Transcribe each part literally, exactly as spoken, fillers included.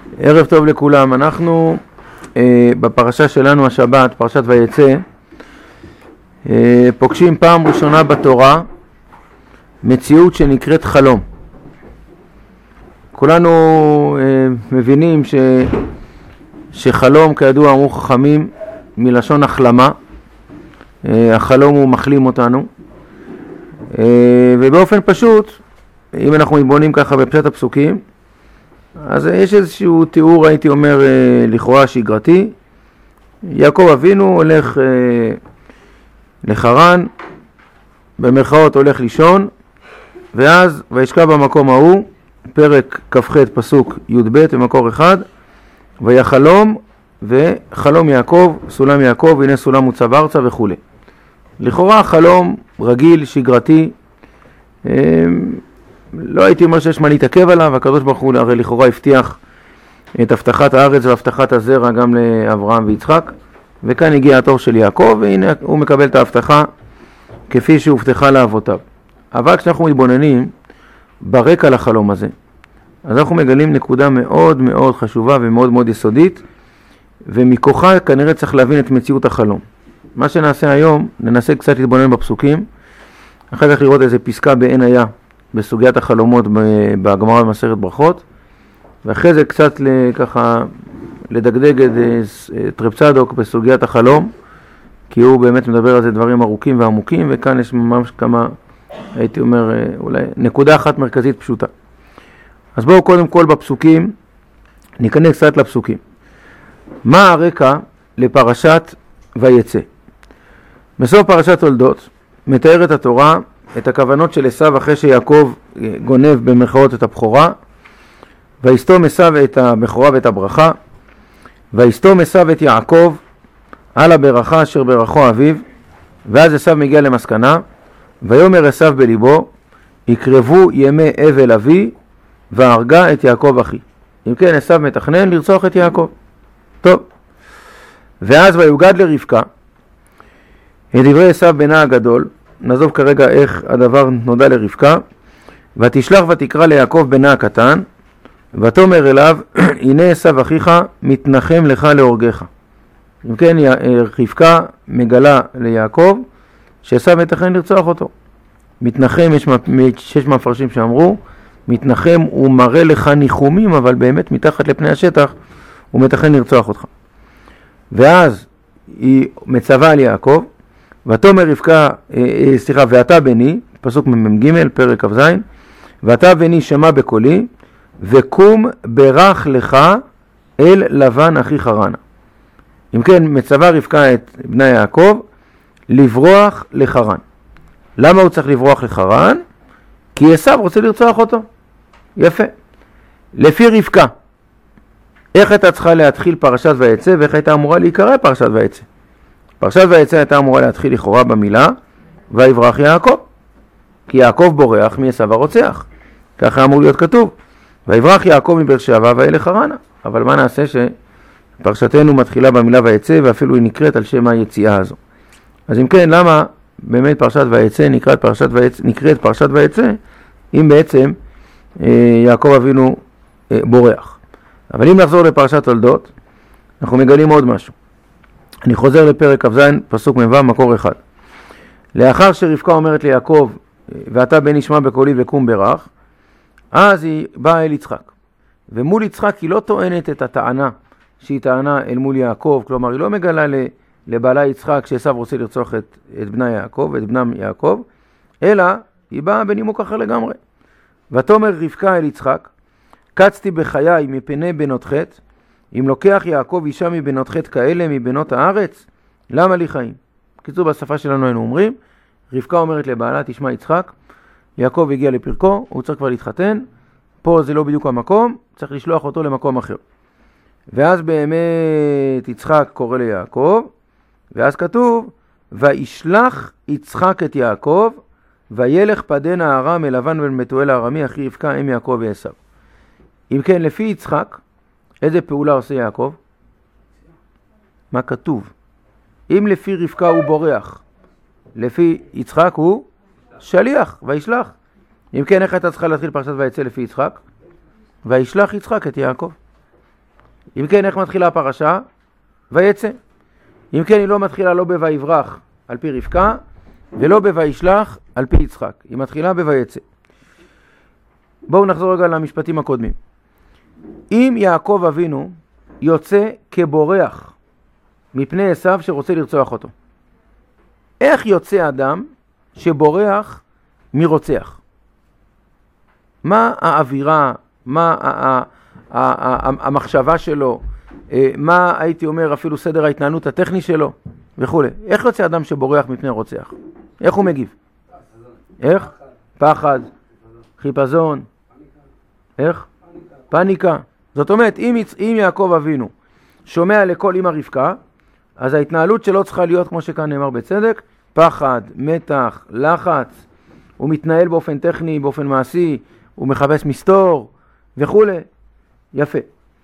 ערב טוב לכולם. אנחנו אה, בפרשה שלנו השבת, פרשת ויצא, אה, פוגשים פעם ראשונה בתורה מציאות שנקראת חלום. כולנו אה, מבינים ש, שחלום, כידוע אמרו חכמים, מלשון החלמה. אה, החלום הוא מחלים אותנו, אה, ובאופן פשוט, אם אנחנו מתבוננים ככה בפשט הפסוקים, אז יש איזשהו תיאור, הייתי אומר, לכאורה שגרתי. יעקב אבינו הולך לחרן, במרכאות הולך לישון, ואז וישכב במקום ההוא, פרק כ"ח פסוק י' ב' במקור אחד, ויחלום, וחלום יעקב, סולם יעקב, הנה סולם מוצב ארצה וכו'. לכאורה חלום רגיל, שגרתי, לא הייתי אומר שיש מה להתעכב עליו. הקדוש ברוך הוא הרי לכאורה הבטיח את הבטחת הארץ והבטחת הזרע גם לאברהם ויצחק, וכאן הגיע התור של יעקב, והנה הוא מקבל את ההבטחה כפי שהובטחה לאבותיו. אבל כשאנחנו מתבוננים ברקע לחלום הזה, אז אנחנו מגלים נקודה מאוד מאוד חשובה ומאוד מאוד יסודית, ומכוחה כנראה צריך להבין את מציאות החלום. מה שנעשה היום, ננסה קצת להתבונן בפסוקים, אחר כך לראות איזה פסקה בעין היה בסוגיית החלומות בגמרא במסכת ברכות, ואחרי זה קצת ככה לדגדג את רב צדוק בסוגיית החלום, כי הוא באמת מדבר על זה דברים ארוכים ועמוקים, וכאן יש ממש כמה, הייתי אומר, אולי נקודה אחת מרכזית פשוטה. אז בואו קודם כל בפסוקים, ניכנס קצת לפסוקים. מה הרקע לפרשת ויצא? בסוף פרשת תולדות מתארת התורה את הכוונות של עשיו אחרי שיעקב גונב במרכאות את הבכורה, ויסתום עשיו את הבכורה ואת הברכה, ויסתום עשיו את יעקב על הברכה אשר ברכו אביו, ואז עשיו מגיע למסקנה, ויאמר עשיו בליבו, יקרבו ימי אבל אבי, והרגה את יעקב אחי. אם כן, עשיו מתכנן לרצוח את יעקב. טוב, ואז ויוגד לרבקה את דברי עשיו בנה הגדול. נעזוב כרגע איך הדבר נודע לרבקה. ותשלח ותקרא ליעקב בנה הקטן, ותאמר אליו, הנה עשיו אחיך מתנחם לך להורגך. אם כן, רבקה מגלה ליעקב שעשיו מתכנן לרצוח אותו. מתנחם, יש שש מפרשים שאמרו, מתנחם הוא מראה לך ניחומים, אבל באמת מתחת לפני השטח הוא מתכנן לרצוח אותך. ואז היא מצווה על יעקב, ותאמר רבקה, סליחה, ואתה בני, פסוק ממ"ג, פרק כ"ז, ואתה בני שמע בקולי, וקום ברך לך אל לבן אחי חרנה. אם כן, מצווה רבקה את בני יעקב לברוח לחרן. למה הוא צריך לברוח לחרן? כי עשיו רוצה לרצוח אותו. יפה. לפי רבקה, איך הייתה צריכה להתחיל פרשת ויצא, ואיך הייתה אמורה להיקרא פרשת ויצא? פרשת ויצא הייתה אמורה להתחיל לכאורה במילה ויברח יעקב, כי יעקב בורח מעשיו הרוצח, ככה אמור להיות כתוב, ויברח יעקב מבאר שבע ואל חרנה. אבל מה נעשה שפרשתנו מתחילה במילה ויצא, ואפילו היא נקראת על שם היציאה הזו. אז אם כן, למה באמת פרשת ויצא נקראת פרשת ויצא, נקראת פרשת ויצא, אם בעצם אה, יעקב אבינו אה, בורח? אבל אם נחזור לפרשת תולדות, אנחנו מגלים עוד משהו. אני חוזר לפרק כ"ז, פסוק מ"ו, מקור אחד. לאחר שרבקה אומרת ליעקב, ואתה בני שמע בקולי וקום ברך, אז היא באה אל יצחק. ומול יצחק היא לא טוענת את הטענה שהיא טענה אל מול יעקב, כלומר היא לא מגלה לבעלה יצחק שעשיו רוצה לרצוח את, את בנה יעקב, את בנם יעקב, אלא היא באה בנימוק אחר לגמרי. ותאמר רבקה אל יצחק, קצתי בחיי מפני בנות חטא, אם לוקח יעקב אישה מבנות חטא כאלה מבנות הארץ, למה לי חיים? בקיצור, בשפה שלנו היינו אומרים, רבקה אומרת לבעלה, תשמע יצחק, יעקב הגיע לפרקו, הוא צריך כבר להתחתן, פה זה לא בדיוק המקום, צריך לשלוח אותו למקום אחר. ואז באמת יצחק קורא ליעקב, ואז כתוב, וישלח יצחק את יעקב, וילך פדן הארם אל לבן בן בתואל הארמי, אחי רבקה אם יעקב ועשיו. אם כן, לפי יצחק, איזה פעולה עושה יעקב? מה כתוב? אם לפי רבקה הוא בורח, לפי יצחק הוא שליח, וישלח. אם כן, איך הייתה צריכה להתחיל פרשת ויצא לפי יצחק? וישלח יצחק את יעקב. אם כן, איך מתחילה הפרשה? ויצא. אם כן, היא לא מתחילה לא בויברח על פי רבקה, ולא בוישלח על פי יצחק. היא מתחילה בויצא. בואו נחזור רגע למשפטים הקודמים. אם יעקב אבינו יוצא כבורח מפני עשיו שרוצה לרצוח אותו, איך יוצא אדם שבורח מרוצח? מה האווירה, מה המחשבה שלו, מה הייתי אומר אפילו סדר ההתנהלות הטכני שלו וכו'. איך יוצא אדם שבורח מפני רוצח? איך הוא מגיב? איך? פחד, חיפזון, איך? פניקה. זאת אומרת, אם, אם יעקב אבינו שומע לכל אמא רבקה, אז ההתנהלות שלו צריכה להיות, כמו שכאן נאמר בצדק, פחד, מתח, לחץ, הוא מתנהל באופן טכני, באופן מעשי, הוא מחפש מסתור וכו'. יפה.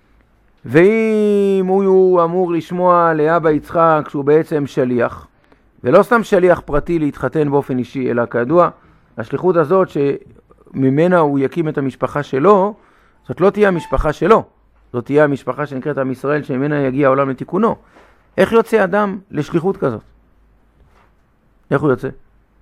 ואם הוא אמור לשמוע לאבא יצחק שהוא בעצם שליח, ולא סתם שליח פרטי להתחתן באופן אישי, אלא כידוע, השליחות הזאת שממנה הוא יקים את המשפחה שלו, זאת לא תהיה המשפחה שלו, זאת תהיה המשפחה שנקראת עם ישראל, שממנה יגיע העולם לתיקונו. איך יוצא אדם לשליחות כזאת? איך הוא יוצא?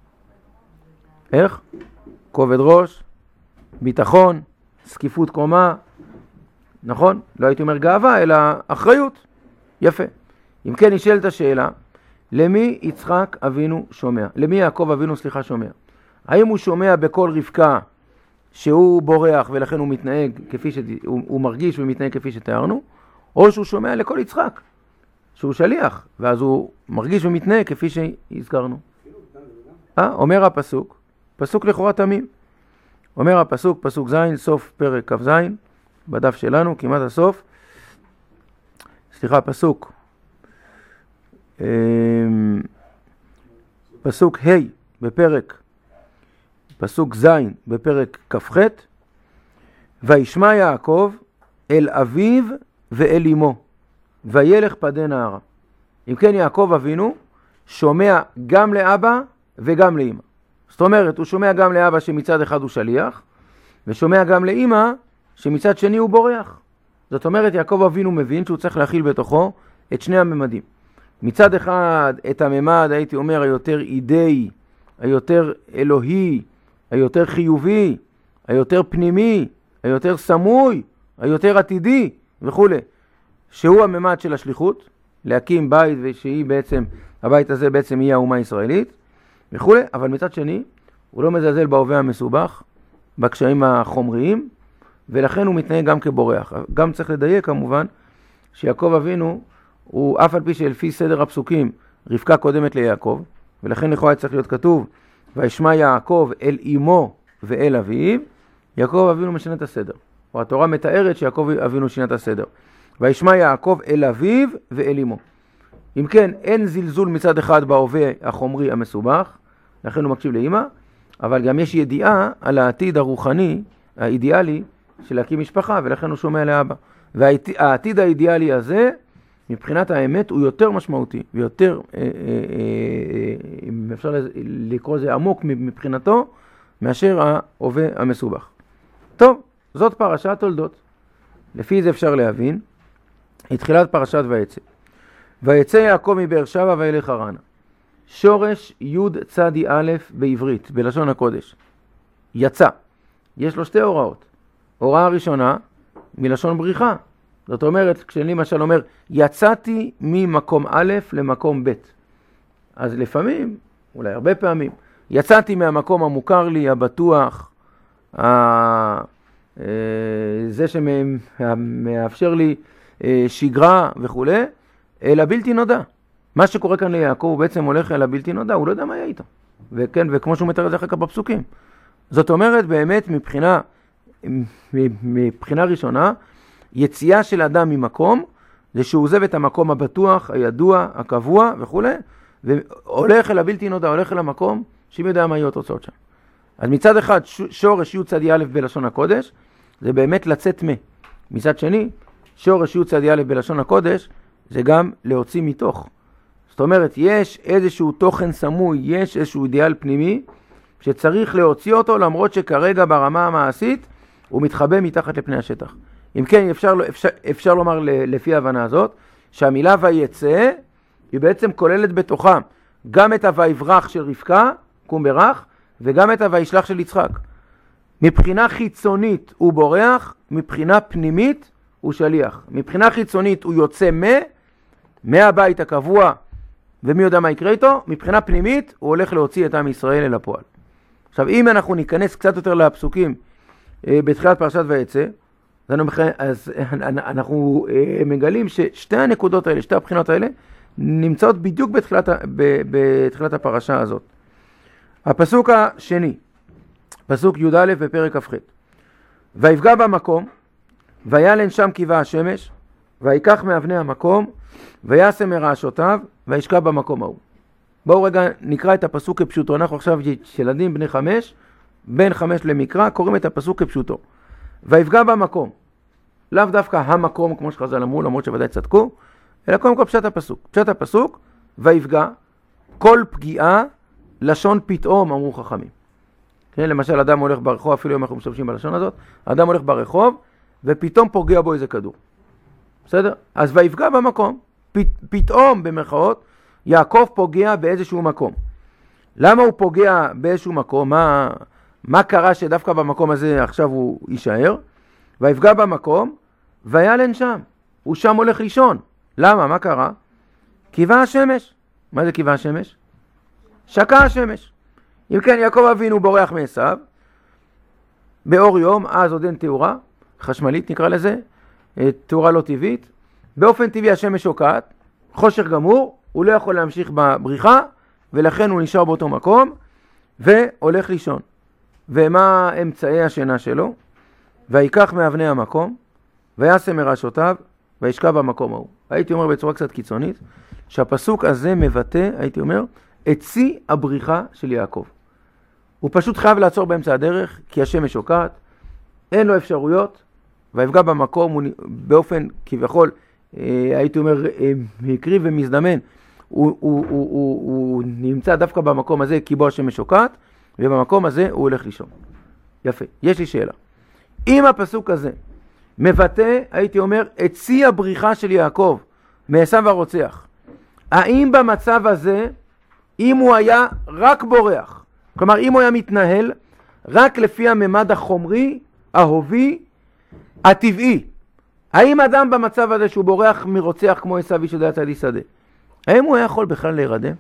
איך? כובד ראש, ביטחון, סקיפות קומה, נכון? לא הייתי אומר גאווה, אלא אחריות. יפה. אם כן, נשאלת השאלה, למי יצחק אבינו שומע? למי יעקב אבינו, סליחה, שומע? האם הוא שומע בכל רבקה שהוא בורח ולכן הוא מתנהג כפי ש... הוא, הוא מרגיש ומתנהג כפי שתיארנו, או שהוא שומע לכל יצחק, שהוא שליח, ואז הוא מרגיש ומתנהג כפי שהזכרנו. אה, אומר הפסוק, פסוק לכאורה תמים. אומר הפסוק, פסוק זין, סוף פרק כ"ז, בדף שלנו, כמעט הסוף. סליחה, פסוק. פסוק ה' בפרק, פסוק ז' בפרק כ"ח. וישמע יעקב אל אביו ואל אמו, וילך פדה נהרה. אם כן, יעקב אבינו שומע גם לאבא וגם לאמא. זאת אומרת, הוא שומע גם לאבא שמצד אחד הוא שליח, ושומע גם לאמא שמצד שני הוא בורח. זאת אומרת, יעקב אבינו מבין שהוא צריך להכיל בתוכו את שני הממדים. מצד אחד, את הממד, הייתי אומר, היותר אידאי, היותר אלוהי, היותר חיובי, היותר פנימי, היותר סמוי, היותר עתידי וכו'. שהוא הממד של השליחות, להקים בית ושהיא בעצם, הבית הזה בעצם יהיה האומה הישראלית וכו'. אבל מצד שני, הוא לא מזלזל בהווה המסובך, בקשיים החומריים, ולכן הוא מתנהג גם כבורח. גם צריך לדייק כמובן, שיעקב אבינו, הוא אף על פי שלפי סדר הפסוקים, רבקה קודמת ליעקב, ולכן לכאורה צריך להיות כתוב, וישמע יעקב אל אמו ואל אביו, יעקב אבינו משנה את הסדר. או התורה מתארת שיעקב אבינו שינה את הסדר. וישמע יעקב אל אביו ואל אמו. אם כן, אין זלזול מצד אחד בהווה החומרי המסובך, לכן הוא מקשיב לאמא, אבל גם יש ידיעה על העתיד הרוחני, האידיאלי, של להקים משפחה, ולכן הוא שומע לאבא. והעתיד האידיאלי הזה, מבחינת האמת, הוא יותר משמעותי, ויותר, אה, אה, אה, אם אפשר לקרוא זה עמוק מבחינתו, מאשר ההווה המסובך. טוב, זאת פרשת תולדות. לפי זה אפשר להבין, התחילת פרשת ויצא. ויצא יעקב מבאר שבע וילך חרנה. שורש י' צדי א' בעברית, בלשון הקודש. יצא. יש לו שתי הוראות. הוראה ראשונה, מלשון בריחה. זאת אומרת, כשאני למשל אומר, יצאתי ממקום א' למקום ב'. אז לפעמים, אולי הרבה פעמים, יצאתי מהמקום המוכר לי, הבטוח, זה שמאפשר לי שגרה וכו', אל הבלתי נודע. מה שקורה כאן ליעקב, הוא בעצם הולך אל הבלתי נודע, הוא לא יודע מה יהיה איתו. וכן, וכמו שהוא מתאר את זה אחר כך בפסוקים. זאת אומרת, באמת, מבחינה, מבחינה ראשונה, יציאה של אדם ממקום, זה שהוא עוזב את המקום הבטוח, הידוע, הקבוע וכו', והולך אל הבלתי נודע, הולך אל המקום, שמי יודע מה יהיו התוצאות שם. אז מצד אחד, שורש י' צדי א' בלשון הקודש, זה באמת לצאת מה. מצד שני, שורש י' צדי א' בלשון הקודש, זה גם להוציא מתוך. זאת אומרת, יש איזשהו תוכן סמוי, יש איזשהו אידיאל פנימי, שצריך להוציא אותו, למרות שכרגע ברמה המעשית, הוא מתחבא מתחת לפני השטח. אם כן, אפשר, אפשר, אפשר לומר לפי ההבנה הזאת, שהמילה ויצא היא בעצם כוללת בתוכה גם את הויברח של רבקה, קום ברח, וגם את הוישלח של יצחק. מבחינה חיצונית הוא בורח, מבחינה פנימית הוא שליח. מבחינה חיצונית הוא יוצא מ, מהבית הקבוע, ומי יודע מה יקרה איתו, מבחינה פנימית הוא הולך להוציא את עם ישראל אל הפועל. עכשיו, אם אנחנו ניכנס קצת יותר לפסוקים בתחילת פרשת ויצא, אז אנחנו מגלים ששתי הנקודות האלה, שתי הבחינות האלה, נמצאות בדיוק בתחילת, בתחילת הפרשה הזאת. הפסוק השני, פסוק י' א' בפרק כ"ח. ויפגע במקום, וילן שם כיבה השמש, ויקח מאבני המקום, וישם מרעשותיו, וישכב במקום ההוא. בואו רגע נקרא את הפסוק כפשוטו. אנחנו עכשיו ילדים בני חמש, בין חמש למקרא, קוראים את הפסוק כפשוטו. ויפגע במקום. לאו דווקא המקום, כמו שחז"ל אמרו, למרות שוודאי צדקו, אלא קודם כל פשט הפסוק. פשט הפסוק, ויפגע, כל פגיעה, לשון פתאום, אמרו חכמים. כן, למשל, אדם הולך ברחוב, אפילו אם אנחנו משתמשים בלשון הזאת, אדם הולך ברחוב, ופתאום פוגע בו איזה כדור. בסדר? אז ויפגע במקום, פ, פתאום במרכאות, יעקב פוגע באיזשהו מקום. למה הוא פוגע באיזשהו מקום? מה, מה קרה שדווקא במקום הזה עכשיו הוא יישאר? ויפגע במקום, וילן שם. הוא שם הולך לישון. למה? מה קרה? כיבה השמש. מה זה כיבה השמש? שקע השמש. אם כן, יעקב אבינו בורח מעשיו, באור יום, אז עוד אין תאורה, חשמלית נקרא לזה, תאורה לא טבעית. באופן טבעי השמש שוקעת, חושך גמור, הוא לא יכול להמשיך בבריחה, ולכן הוא נשאר באותו מקום, והולך לישון. ומה אמצעי השינה שלו? ויקח מאבני המקום, וישם מרעשותיו, וישכב במקום ההוא. הייתי אומר בצורה קצת קיצונית, שהפסוק הזה מבטא, הייתי אומר, את שיא הבריחה של יעקב. הוא פשוט חייב לעצור באמצע הדרך, כי השמש שוקעת, אין לו אפשרויות, ויפגע במקום, הוא באופן כביכול, הייתי אומר, מקרי ומזדמן, הוא, הוא, הוא, הוא, הוא נמצא דווקא במקום הזה, כי בו השמש שוקעת, ובמקום הזה הוא הולך לישון. יפה, יש לי שאלה. אם הפסוק הזה מבטא, הייתי אומר, את שיא הבריחה של יעקב, מעשיו הרוצח, האם במצב הזה, אם הוא היה רק בורח, כלומר אם הוא היה מתנהל רק לפי הממד החומרי, ההובי, הטבעי, האם אדם במצב הזה שהוא בורח מרוצח כמו עשיו איש ידע צדי שדה, האם הוא היה יכול בכלל להירדם?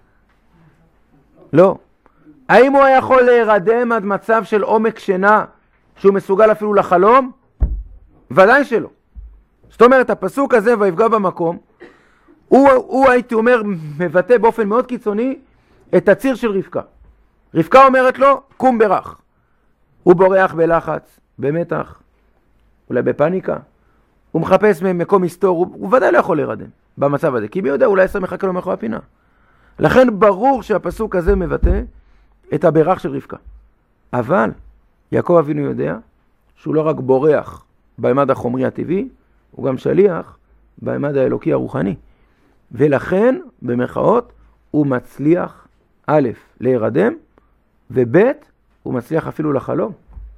לא. האם הוא היה יכול להירדם עד מצב של עומק שינה שהוא מסוגל אפילו לחלום? ודאי שלא. זאת אומרת, הפסוק הזה ויפגע במקום, הוא, הוא הייתי אומר מבטא באופן מאוד קיצוני את הציר של רבקה. רבקה אומרת לו, קום ברח. הוא בורח בלחץ, במתח, אולי בפניקה. הוא מחפש ממקום מסתור, הוא, הוא ודאי לא יכול להירדם במצב הזה, כי מי יודע, אולי עשר מחכה לו מאחורי הפינה. לכן ברור שהפסוק הזה מבטא את הברח של רבקה. אבל יעקב אבינו יודע שהוא לא רק בורח בממד החומרי הטבעי, הוא גם שליח בממד האלוקי הרוחני. ולכן, במרכאות, הוא מצליח, א', להירדם, וב', הוא מצליח אפילו לחלום.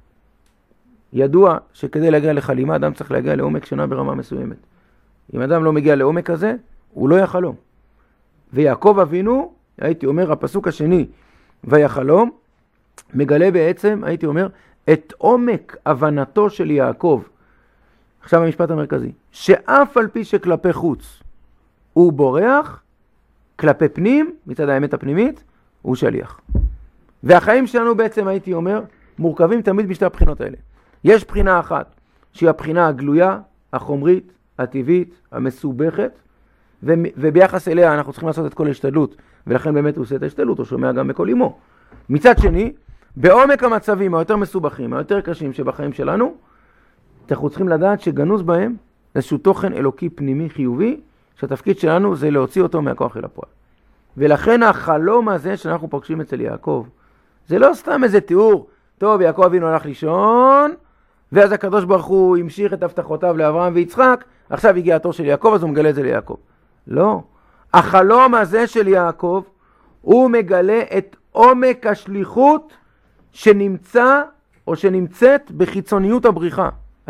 ידוע שכדי להגיע לחלימה, אדם צריך להגיע לעומק שינה ברמה מסוימת. אם אדם לא מגיע לעומק הזה, הוא לא יחלום. ויעקב אבינו, הייתי אומר, הפסוק השני, ויחלום, מגלה בעצם, הייתי אומר, את עומק הבנתו של יעקב. עכשיו המשפט המרכזי, שאף על פי שכלפי חוץ הוא בורח, כלפי פנים, מצד האמת הפנימית, הוא שליח. והחיים שלנו בעצם, הייתי אומר, מורכבים תמיד בשתי הבחינות האלה. יש בחינה אחת, שהיא הבחינה הגלויה, החומרית, הטבעית, המסובכת, וביחס אליה אנחנו צריכים לעשות את כל ההשתדלות, ולכן באמת הוא עושה את ההשתדלות, הוא שומע גם בכל אימו. מצד שני, בעומק המצבים היותר מסובכים, היותר קשים שבחיים שלנו, אנחנו צריכים לדעת שגנוז בהם איזשהו תוכן אלוקי פנימי חיובי, שהתפקיד שלנו זה להוציא אותו מהכוח אל הפועל. ולכן החלום הזה שאנחנו פוגשים אצל יעקב, זה לא סתם איזה תיאור, טוב, יעקב אבינו הלך לישון, ואז הקדוש ברוך הוא המשיך את הבטחותיו לאברהם ויצחק, עכשיו הגיע התור של יעקב, אז הוא מגלה את זה ליעקב. לא. החלום הזה של יעקב, הוא מגלה את עומק השליחות שנמצא או שנמצאת בחיצוניות הבריחה.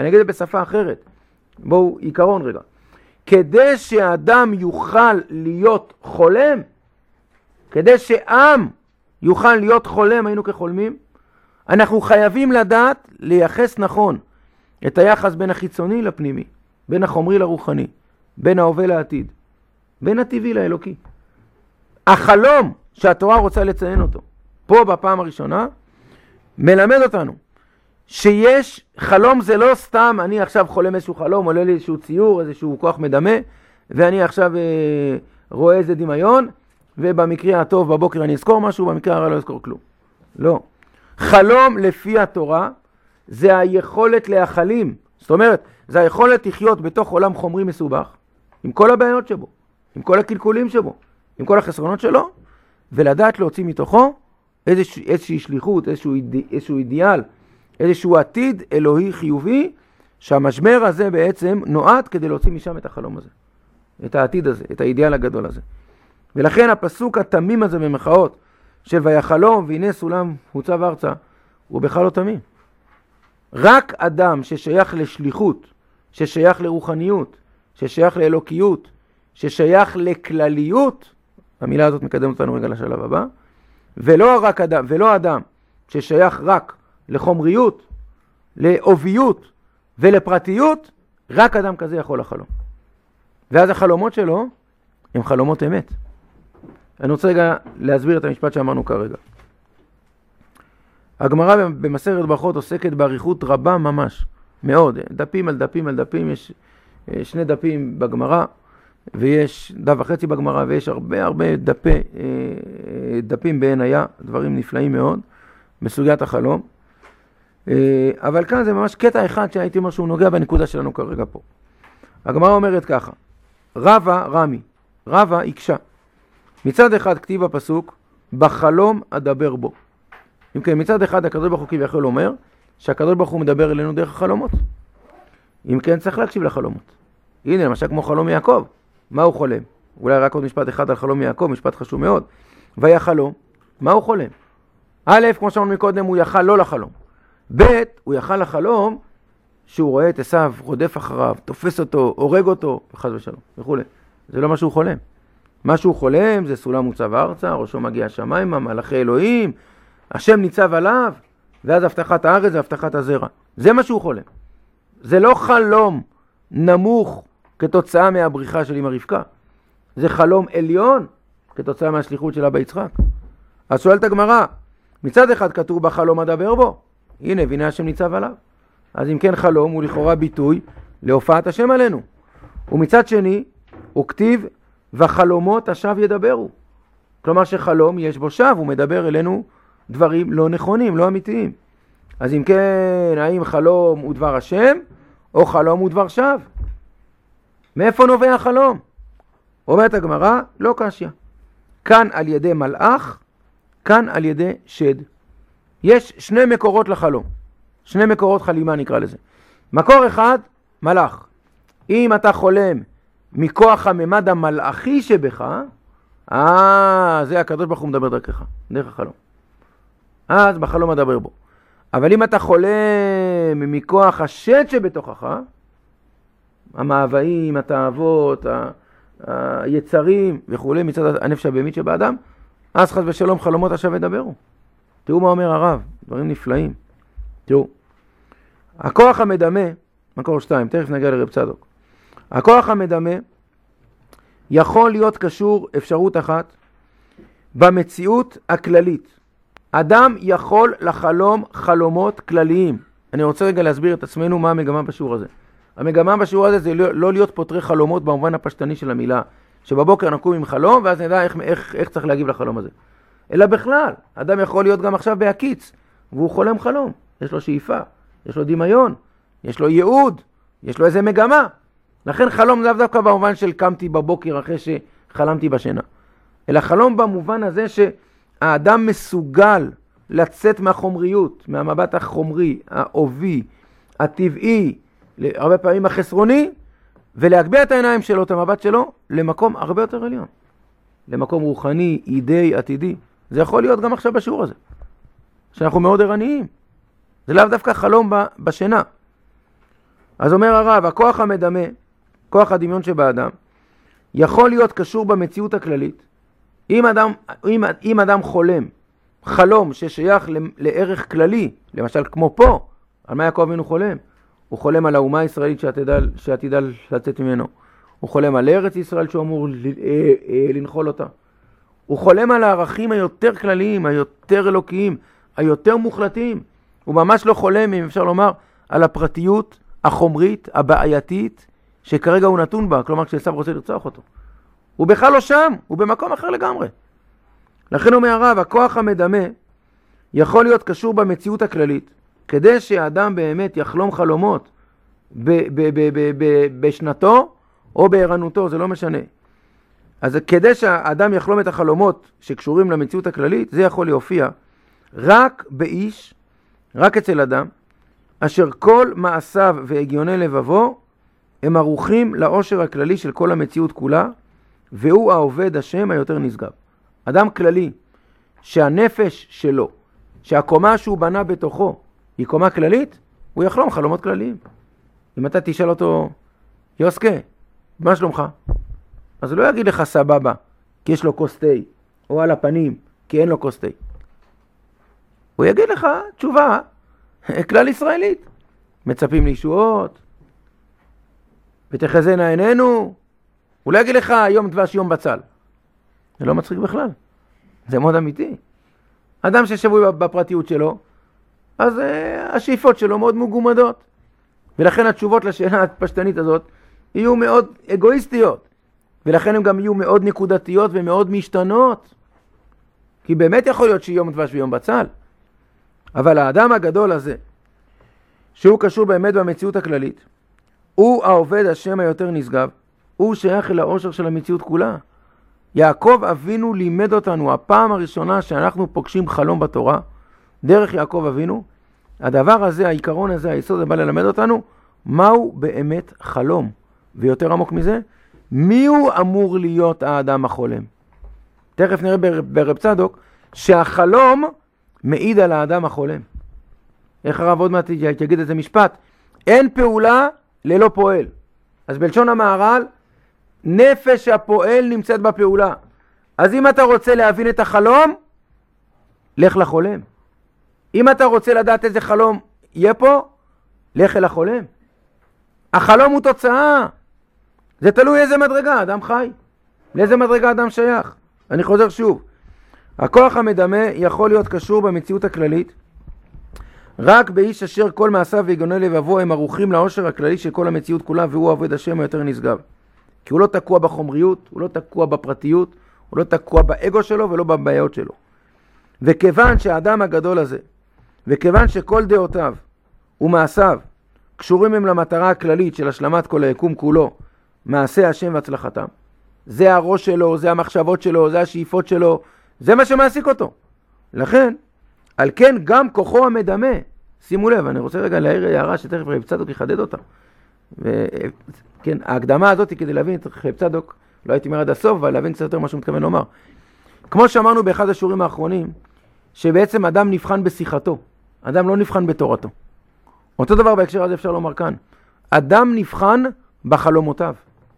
אני אגיד את זה בשפה אחרת. בואו, עיקרון רגע. כדי שאדם יוכל להיות חולם, כדי שעם יוכל להיות חולם, היינו כחולמים, אנחנו חייבים לדעת לייחס נכון את היחס בין החיצוני לפנימי, בין החומרי לרוחני, בין ההווה לעתיד, בין הטבעי לאלוקי. החלום שהתורה רוצה לציין אותו, פה בפעם הראשונה, מלמד אותנו שיש חלום, זה לא סתם אני עכשיו חולם איזשהו חלום, עולה לי איזשהו ציור, איזשהו כוח מדמה, ואני עכשיו אה, רואה איזה דמיון, ובמקרה הטוב בבוקר אני אזכור משהו, במקרה הרע לא אזכור כלום. לא. חלום לפי התורה זה היכולת להחלים. זאת אומרת, זה היכולת לחיות בתוך עולם חומרי מסובך, עם כל הבעיות שבו, עם כל הקלקולים שבו, עם כל החסרונות שלו, ולדעת להוציא מתוכו איזושה, איזושהי שליחות, איזשהו, אידי, איזשהו אידיאל, איזשהו עתיד אלוהי חיובי, שהמשבר הזה בעצם נועד כדי להוציא משם את החלום הזה, את העתיד הזה, את האידיאל הגדול הזה. ולכן הפסוק התמים הזה במחאות, של ויחלום והנה סולם הוצב ארצה, הוא בכלל לא תמים. רק אדם ששייך לשליחות, ששייך לרוחניות, ששייך לאלוקיות, ששייך לכלליות, המילה הזאת מקדמת אותנו רגע לשלב הבא, ולא רק אדם, ולא אדם ששייך רק לחומריות, לאוביות ולפרטיות, רק אדם כזה יכול לחלום. ואז החלומות שלו הם חלומות אמת. אני רוצה רגע להסביר את המשפט שאמרנו כרגע. הגמרא במסכת ברכות עוסקת באריכות רבה ממש, מאוד, דפים על דפים על דפים, יש שני דפים בגמרא, ויש דף וחצי בגמרא, ויש הרבה הרבה דפי, דפים בעין היה, דברים נפלאים מאוד, בסוגיית החלום. אבל כאן זה ממש קטע אחד שהייתי אומר שהוא נוגע בנקודה שלנו כרגע פה. הגמרא אומרת ככה, רבה רמי, רבה יקשה. מצד אחד כתיב הפסוק, בחלום אדבר בו. אם כן, מצד אחד הקדוש ברוך הוא כביכול אומר, שהקדוש ברוך הוא מדבר אלינו דרך החלומות. אם כן, צריך להקשיב לחלומות. הנה, למשל כמו חלום יעקב. מה הוא חולם? אולי רק עוד משפט אחד על חלום יעקב, משפט חשוב מאוד. ויחלום, מה הוא חולם? א', כמו שאמרנו מקודם, הוא יחל לא לחלום. ב', הוא יחל לחלום שהוא רואה את עשיו, רודף אחריו, תופס אותו, הורג אותו, וחס ושלום, וכו'. זה לא מה שהוא חולם. מה שהוא חולם זה סולם מוצב ארצה, ראשו מגיע השמיימה, מלאכי אלוהים, השם ניצב עליו, ואז הבטחת הארץ והבטחת הזרע. זה מה שהוא חולם. זה לא חלום נמוך כתוצאה מהבריחה של אמא רבקה. זה חלום עליון כתוצאה מהשליחות שלה ביצחק. אז שואלת הגמרא, מצד אחד כתוב בחלום אדבר בו. הנה, והנה השם ניצב עליו. אז אם כן חלום הוא לכאורה ביטוי להופעת השם עלינו. ומצד שני, הוא כתיב וחלומות השב ידברו. כלומר שחלום יש בו שב, הוא מדבר אלינו דברים לא נכונים, לא אמיתיים. אז אם כן, האם חלום הוא דבר השם, או חלום הוא דבר שב? מאיפה נובע החלום? אומרת הגמרא, לא קשיא. כאן על ידי מלאך, כאן על ידי שד. יש שני מקורות לחלום. שני מקורות חלימה נקרא לזה. מקור אחד, מלאך. אם אתה חולם מכוח הממד המלאכי שבך, אה, זה הקדוש ברוך הוא מדבר דרכך, דרך החלום. אז בחלום מדבר בו. אבל אם אתה חולם מכוח השד שבתוכך, המאוויים, התאוות, היצרים וכו', מצד הנפש הבהמית שבאדם, אז חס ושלום חלומות השב ידברו. תראו מה אומר הרב, דברים נפלאים. תראו, הכוח המדמה, מקור שתיים, תכף נגיע לרב צדוק. הכוח המדמה יכול להיות קשור אפשרות אחת במציאות הכללית. אדם יכול לחלום חלומות כלליים. אני רוצה רגע להסביר את עצמנו מה המגמה בשיעור הזה. המגמה בשיעור הזה זה לא להיות פותרי חלומות במובן הפשטני של המילה, שבבוקר נקום עם חלום ואז נדע איך, איך, איך צריך להגיב לחלום הזה. אלא בכלל, אדם יכול להיות גם עכשיו בהקיץ, והוא חולם חלום. יש לו שאיפה, יש לו דמיון, יש לו ייעוד, יש לו איזה מגמה. לכן חלום לאו דווקא במובן של קמתי בבוקר אחרי שחלמתי בשינה. אלא חלום במובן הזה שהאדם מסוגל לצאת מהחומריות, מהמבט החומרי, האובי, הטבעי, הרבה פעמים החסרוני, ולהגביה את העיניים שלו, את המבט שלו, למקום הרבה יותר עליון. למקום רוחני, אידי, עתידי. זה יכול להיות גם עכשיו בשיעור הזה. שאנחנו מאוד ערניים. זה לאו דווקא חלום בשינה. אז אומר הרב, הכוח המדמה, כוח הדמיון שבאדם, יכול להיות קשור במציאות הכללית. אם אדם, אם, אם אדם חולם, חלום ששייך לערך כללי, למשל כמו פה, על מה יעקב אבינו חולם? הוא חולם על האומה הישראלית שעתידה, שעתידה לצאת ממנו. הוא חולם על ארץ ישראל שהוא אמור לנחול אותה. הוא חולם על הערכים היותר כלליים, היותר אלוקיים, היותר מוחלטים. הוא ממש לא חולם, אם אפשר לומר, על הפרטיות החומרית, הבעייתית, שכרגע הוא נתון בה, כלומר כשעשיו רוצה לרצוח אותו. הוא בכלל לא שם, הוא במקום אחר לגמרי. לכן אומר הרב, הכוח המדמה יכול להיות קשור במציאות הכללית, כדי שהאדם באמת יחלום חלומות ב- ב- ב- ב- ב- בשנתו או בערנותו, זה לא משנה. אז כדי שהאדם יחלום את החלומות שקשורים למציאות הכללית, זה יכול להופיע רק באיש, רק אצל אדם, אשר כל מעשיו והגיוני לבבו הם ערוכים לאושר הכללי של כל המציאות כולה, והוא העובד השם היותר נשגב. אדם כללי, שהנפש שלו, שהקומה שהוא בנה בתוכו, היא קומה כללית, הוא יחלום חלומות כלליים. אם אתה תשאל אותו, יוסקה, מה שלומך? אז הוא לא יגיד לך סבבה, כי יש לו כוס תה, או על הפנים, כי אין לו כוס תה. הוא יגיד לך תשובה כלל ישראלית. מצפים לישועות, ותחזינה עינינו. הוא לא יגיד לך יום דבש יום בצל. זה לא מצחיק בכלל. זה מאוד אמיתי. אדם ששבוי בפרטיות שלו, אז uh, השאיפות שלו מאוד מגומדות. ולכן התשובות לשאלה הפשטנית הזאת יהיו מאוד אגואיסטיות. ולכן הן גם יהיו מאוד נקודתיות ומאוד משתנות. כי באמת יכול להיות שיום דבש ויום בצל. אבל האדם הגדול הזה, שהוא קשור באמת במציאות הכללית, הוא העובד השם היותר נשגב, הוא שייך אל האושר של המציאות כולה. יעקב אבינו לימד אותנו, הפעם הראשונה שאנחנו פוגשים חלום בתורה, דרך יעקב אבינו, הדבר הזה, העיקרון הזה, היסוד הזה בא ללמד אותנו, מהו באמת חלום. ויותר עמוק מזה, מי הוא אמור להיות האדם החולם? תכף נראה ברב צדוק, שהחלום מעיד על האדם החולם. איך הרב עוד מעט יגיד איזה משפט? אין פעולה ללא פועל. אז בלשון המהר"ל, נפש הפועל נמצאת בפעולה. אז אם אתה רוצה להבין את החלום, לך לחולם. אם אתה רוצה לדעת איזה חלום יהיה פה, לך אל החולם. החלום הוא תוצאה. זה תלוי איזה מדרגה אדם חי. לאיזה מדרגה אדם שייך. אני חוזר שוב. הכוח המדמה יכול להיות קשור במציאות הכללית, רק באיש אשר כל מעשיו והגיוני לבבו הם ערוכים לאושר הכללי של כל המציאות כולה, והוא עובד השם היותר נשגב. כי הוא לא תקוע בחומריות, הוא לא תקוע בפרטיות, הוא לא תקוע באגו שלו ולא בבעיות שלו. וכיוון שהאדם הגדול הזה, וכיוון שכל דעותיו ומעשיו קשורים הם למטרה הכללית של השלמת כל היקום כולו, מעשה השם והצלחתם, זה הראש שלו, זה המחשבות שלו, זה השאיפות שלו, זה מה שמעסיק אותו. לכן, על כן גם כוחו המדמה, שימו לב, אני רוצה רגע להעיר הערה שתכף רב צדוק יחדד אותה. וכן, ההקדמה הזאת כדי להבין את רב צדוק, לא הייתי אומר עד הסוף, אבל להבין קצת יותר מה שהוא מתכוון לומר. כמו שאמרנו באחד השיעורים האחרונים, שבעצם אדם נבחן בשיחתו, אדם לא נבחן בתורתו. אותו דבר בהקשר הזה אפשר לומר כאן. אדם נבחן בחלומותיו.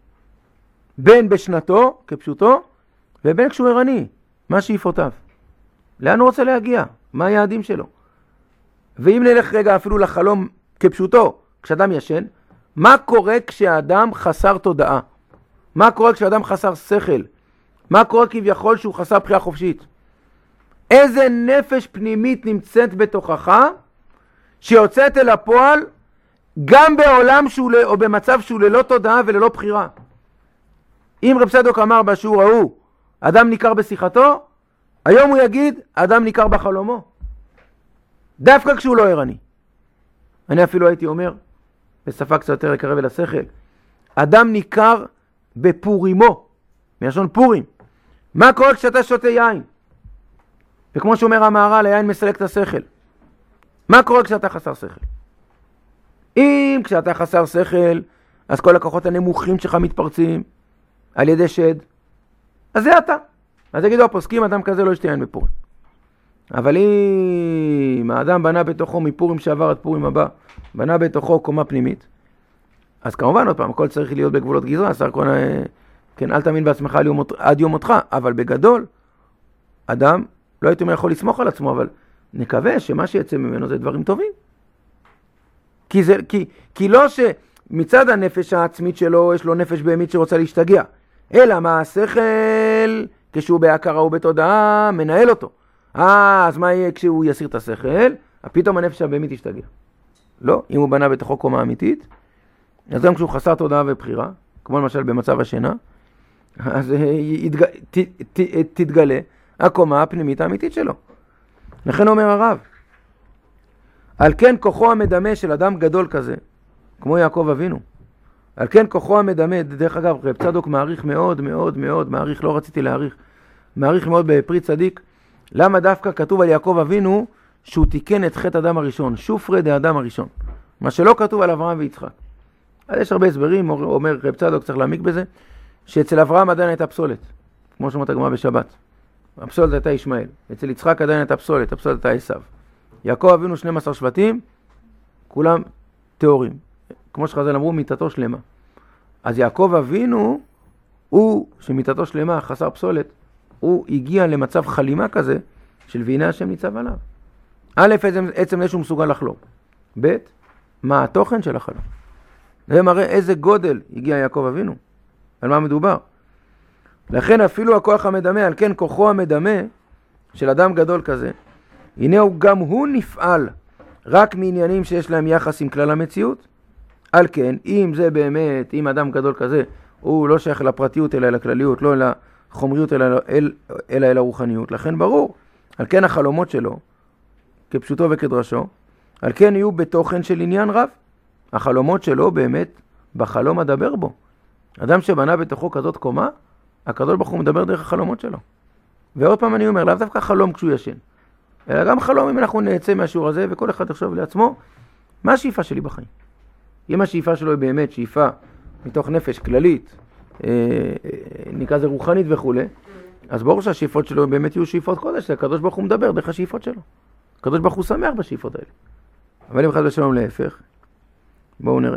בין בשנתו, כפשוטו, ובין כשהוא ערני, מה שאיפותיו. לאן הוא רוצה להגיע? מה היעדים שלו? ואם נלך רגע אפילו לחלום כפשוטו, כשאדם ישן, מה קורה כשאדם חסר תודעה? מה קורה כשאדם חסר שכל? מה קורה כביכול שהוא חסר בחירה חופשית? איזה נפש פנימית נמצאת בתוכך שיוצאת אל הפועל גם בעולם שהוא, או במצב שהוא ללא תודעה וללא בחירה? אם רב צדוק אמר בשיעור ההוא, אדם ניכר בשיחתו, היום הוא יגיד, אדם ניכר בחלומו. דווקא כשהוא לא ערני. אני אפילו הייתי אומר, בשפה קצת יותר לקרב אל השכל, אדם ניכר בפורימו, מלשון פורים. מה קורה כשאתה שותה יין? וכמו שאומר המהר"ל, היין מסלק את השכל. מה קורה כשאתה חסר שכל? אם כשאתה חסר שכל, אז כל הכוחות הנמוכים שלך מתפרצים על ידי שד, אז זה אתה. אז יגידו הפוסקים, אדם כזה לא ישתה יין בפורים. אבל אם האדם בנה בתוכו מפורים שעבר עד פורים הבא, בנה בתוכו קומה פנימית, אז כמובן, עוד פעם, הכל צריך להיות בגבולות גזרה, שר כל... כן, אל תאמין בעצמך עד יום, עד יום מותך, אבל בגדול, אדם, לא הייתי אומר יכול לסמוך על עצמו, אבל נקווה שמה שיצא ממנו זה דברים טובים. כי, זה, כי, כי לא שמצד הנפש העצמית שלו, יש לו נפש בהמית שרוצה להשתגע, אלא מה השכל, כשהוא בהכרה ובתודעה, מנהל אותו. אה, אז מה יהיה כשהוא יסיר את השכל? פתאום הנפש הבהמית ישתגע. לא, אם הוא בנה בתוכו קומה אמיתית, אז גם כשהוא חסר תודעה ובחירה, כמו למשל במצב השינה, אז יתג... ת... ת... תתגלה הקומה הפנימית האמיתית שלו. לכן אומר הרב, על כן כוחו המדמה של אדם גדול כזה, כמו יעקב אבינו, על כן כוחו המדמה, דרך אגב, רב צדוק מעריך מאוד מאוד מאוד, מעריך, לא רציתי להעריך, מעריך מאוד בפרי צדיק, למה דווקא כתוב על יעקב אבינו שהוא תיקן את חטא אדם הראשון, שופרי דה אדם הראשון, מה שלא כתוב על אברהם ויצחק. אז יש הרבה הסברים, אומר רב צדוק, צריך להעמיק בזה, שאצל אברהם עדיין הייתה פסולת, כמו שאומרת הגמרא בשבת. הפסולת הייתה ישמעאל, אצל יצחק עדיין הייתה פסולת, הפסולת הייתה עשיו. יעקב אבינו שנים עשר שבטים, כולם תיאורים. כמו שחז"ל אמרו, מיתתו שלמה. אז יעקב אבינו, הוא, שמיתתו שלמה, חסר פסולת, הוא הגיע למצב חלימה כזה, של והנה השם ניצב עליו. א', עצם זה שהוא מסוגל לחלום. ב', מה התוכן של החלום. זה מראה איזה גודל הגיע יעקב אבינו. על מה מדובר? לכן אפילו הכוח המדמה, על כן כוחו המדמה של אדם גדול כזה, הנה הוא גם הוא נפעל רק מעניינים שיש להם יחס עם כלל המציאות. על כן, אם זה באמת, אם אדם גדול כזה, הוא לא שייך לפרטיות אלא לכלליות, לא לחומריות אלא אל, אלא אל הרוחניות. לכן ברור, על כן החלומות שלו, כפשוטו וכדרשו, על כן יהיו בתוכן של עניין רב. החלומות שלו באמת בחלום אדבר בו. אדם שבנה בתוכו כזאת קומה, הקדוש ברוך הוא מדבר דרך החלומות שלו. ועוד פעם אני אומר, לאו דווקא חלום כשהוא ישן, אלא גם חלום אם אנחנו נעצה מהשיעור הזה, וכל אחד יחשוב לעצמו, מה השאיפה שלי בחיים? אם השאיפה שלו היא באמת שאיפה מתוך נפש כללית, אה, נקרא זה רוחנית וכו', אז ברור שהשאיפות שלו באמת יהיו שאיפות קודש, הקדוש ברוך הוא מדבר דרך השאיפות שלו. הקדוש ברוך הוא שמח בשאיפות האלה. אבל אם אחד בשלום להפך, בואו נראה.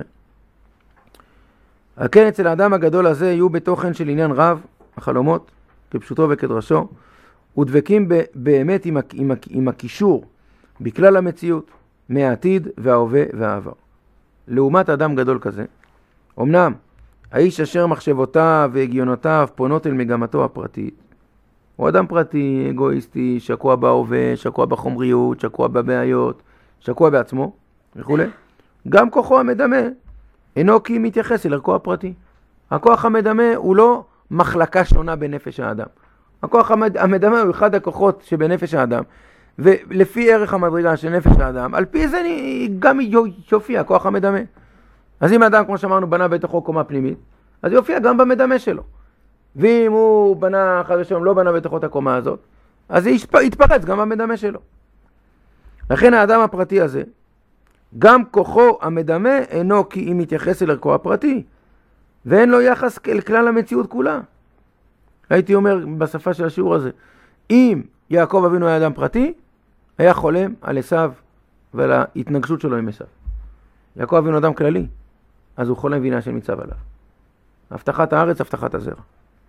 על כן אצל האדם הגדול הזה יהיו בתוכן של עניין רב, החלומות, כפשוטו וכדרשו, ודבקים ב- באמת עם, עם, עם הקישור בכלל המציאות, מהעתיד וההווה והעבר. לעומת אדם גדול כזה, אמנם האיש אשר מחשבותיו והגיונותיו פונות אל מגמתו הפרטית, הוא אדם פרטי, אגואיסטי, שקוע בהווה, שקוע בחומריות, שקוע בבעיות, שקוע בעצמו וכו'. גם כוחו המדמה אינו כי מתייחס אל ערכו הפרטי. הכוח המדמה הוא לא מחלקה שונה בנפש האדם. הכוח המדמה הוא אחד הכוחות שבנפש האדם, ולפי ערך המדרגה של נפש האדם, על פי זה גם יופיע הכוח המדמה. אז אם האדם, כמו שאמרנו, בנה בתוכו קומה פנימית, אז יופיע גם במדמה שלו. ואם הוא בנה, חד ושלום, לא בנה בתוכו את הקומה הזאת, אז זה יתפרץ גם במדמה שלו. לכן האדם הפרטי הזה, גם כוחו המדמה אינו כי אם מתייחס אל ערכו הפרטי, ואין לו יחס אל כלל המציאות כולה. הייתי אומר בשפה של השיעור הזה, אם יעקב אבינו היה אדם פרטי, היה חולם על עשיו ועל ההתנגשות שלו עם עשיו. יעקב אבינו אדם כללי, אז הוא חולם והנה השם ניצב עליו. הבטחת הארץ, הבטחת הזרע.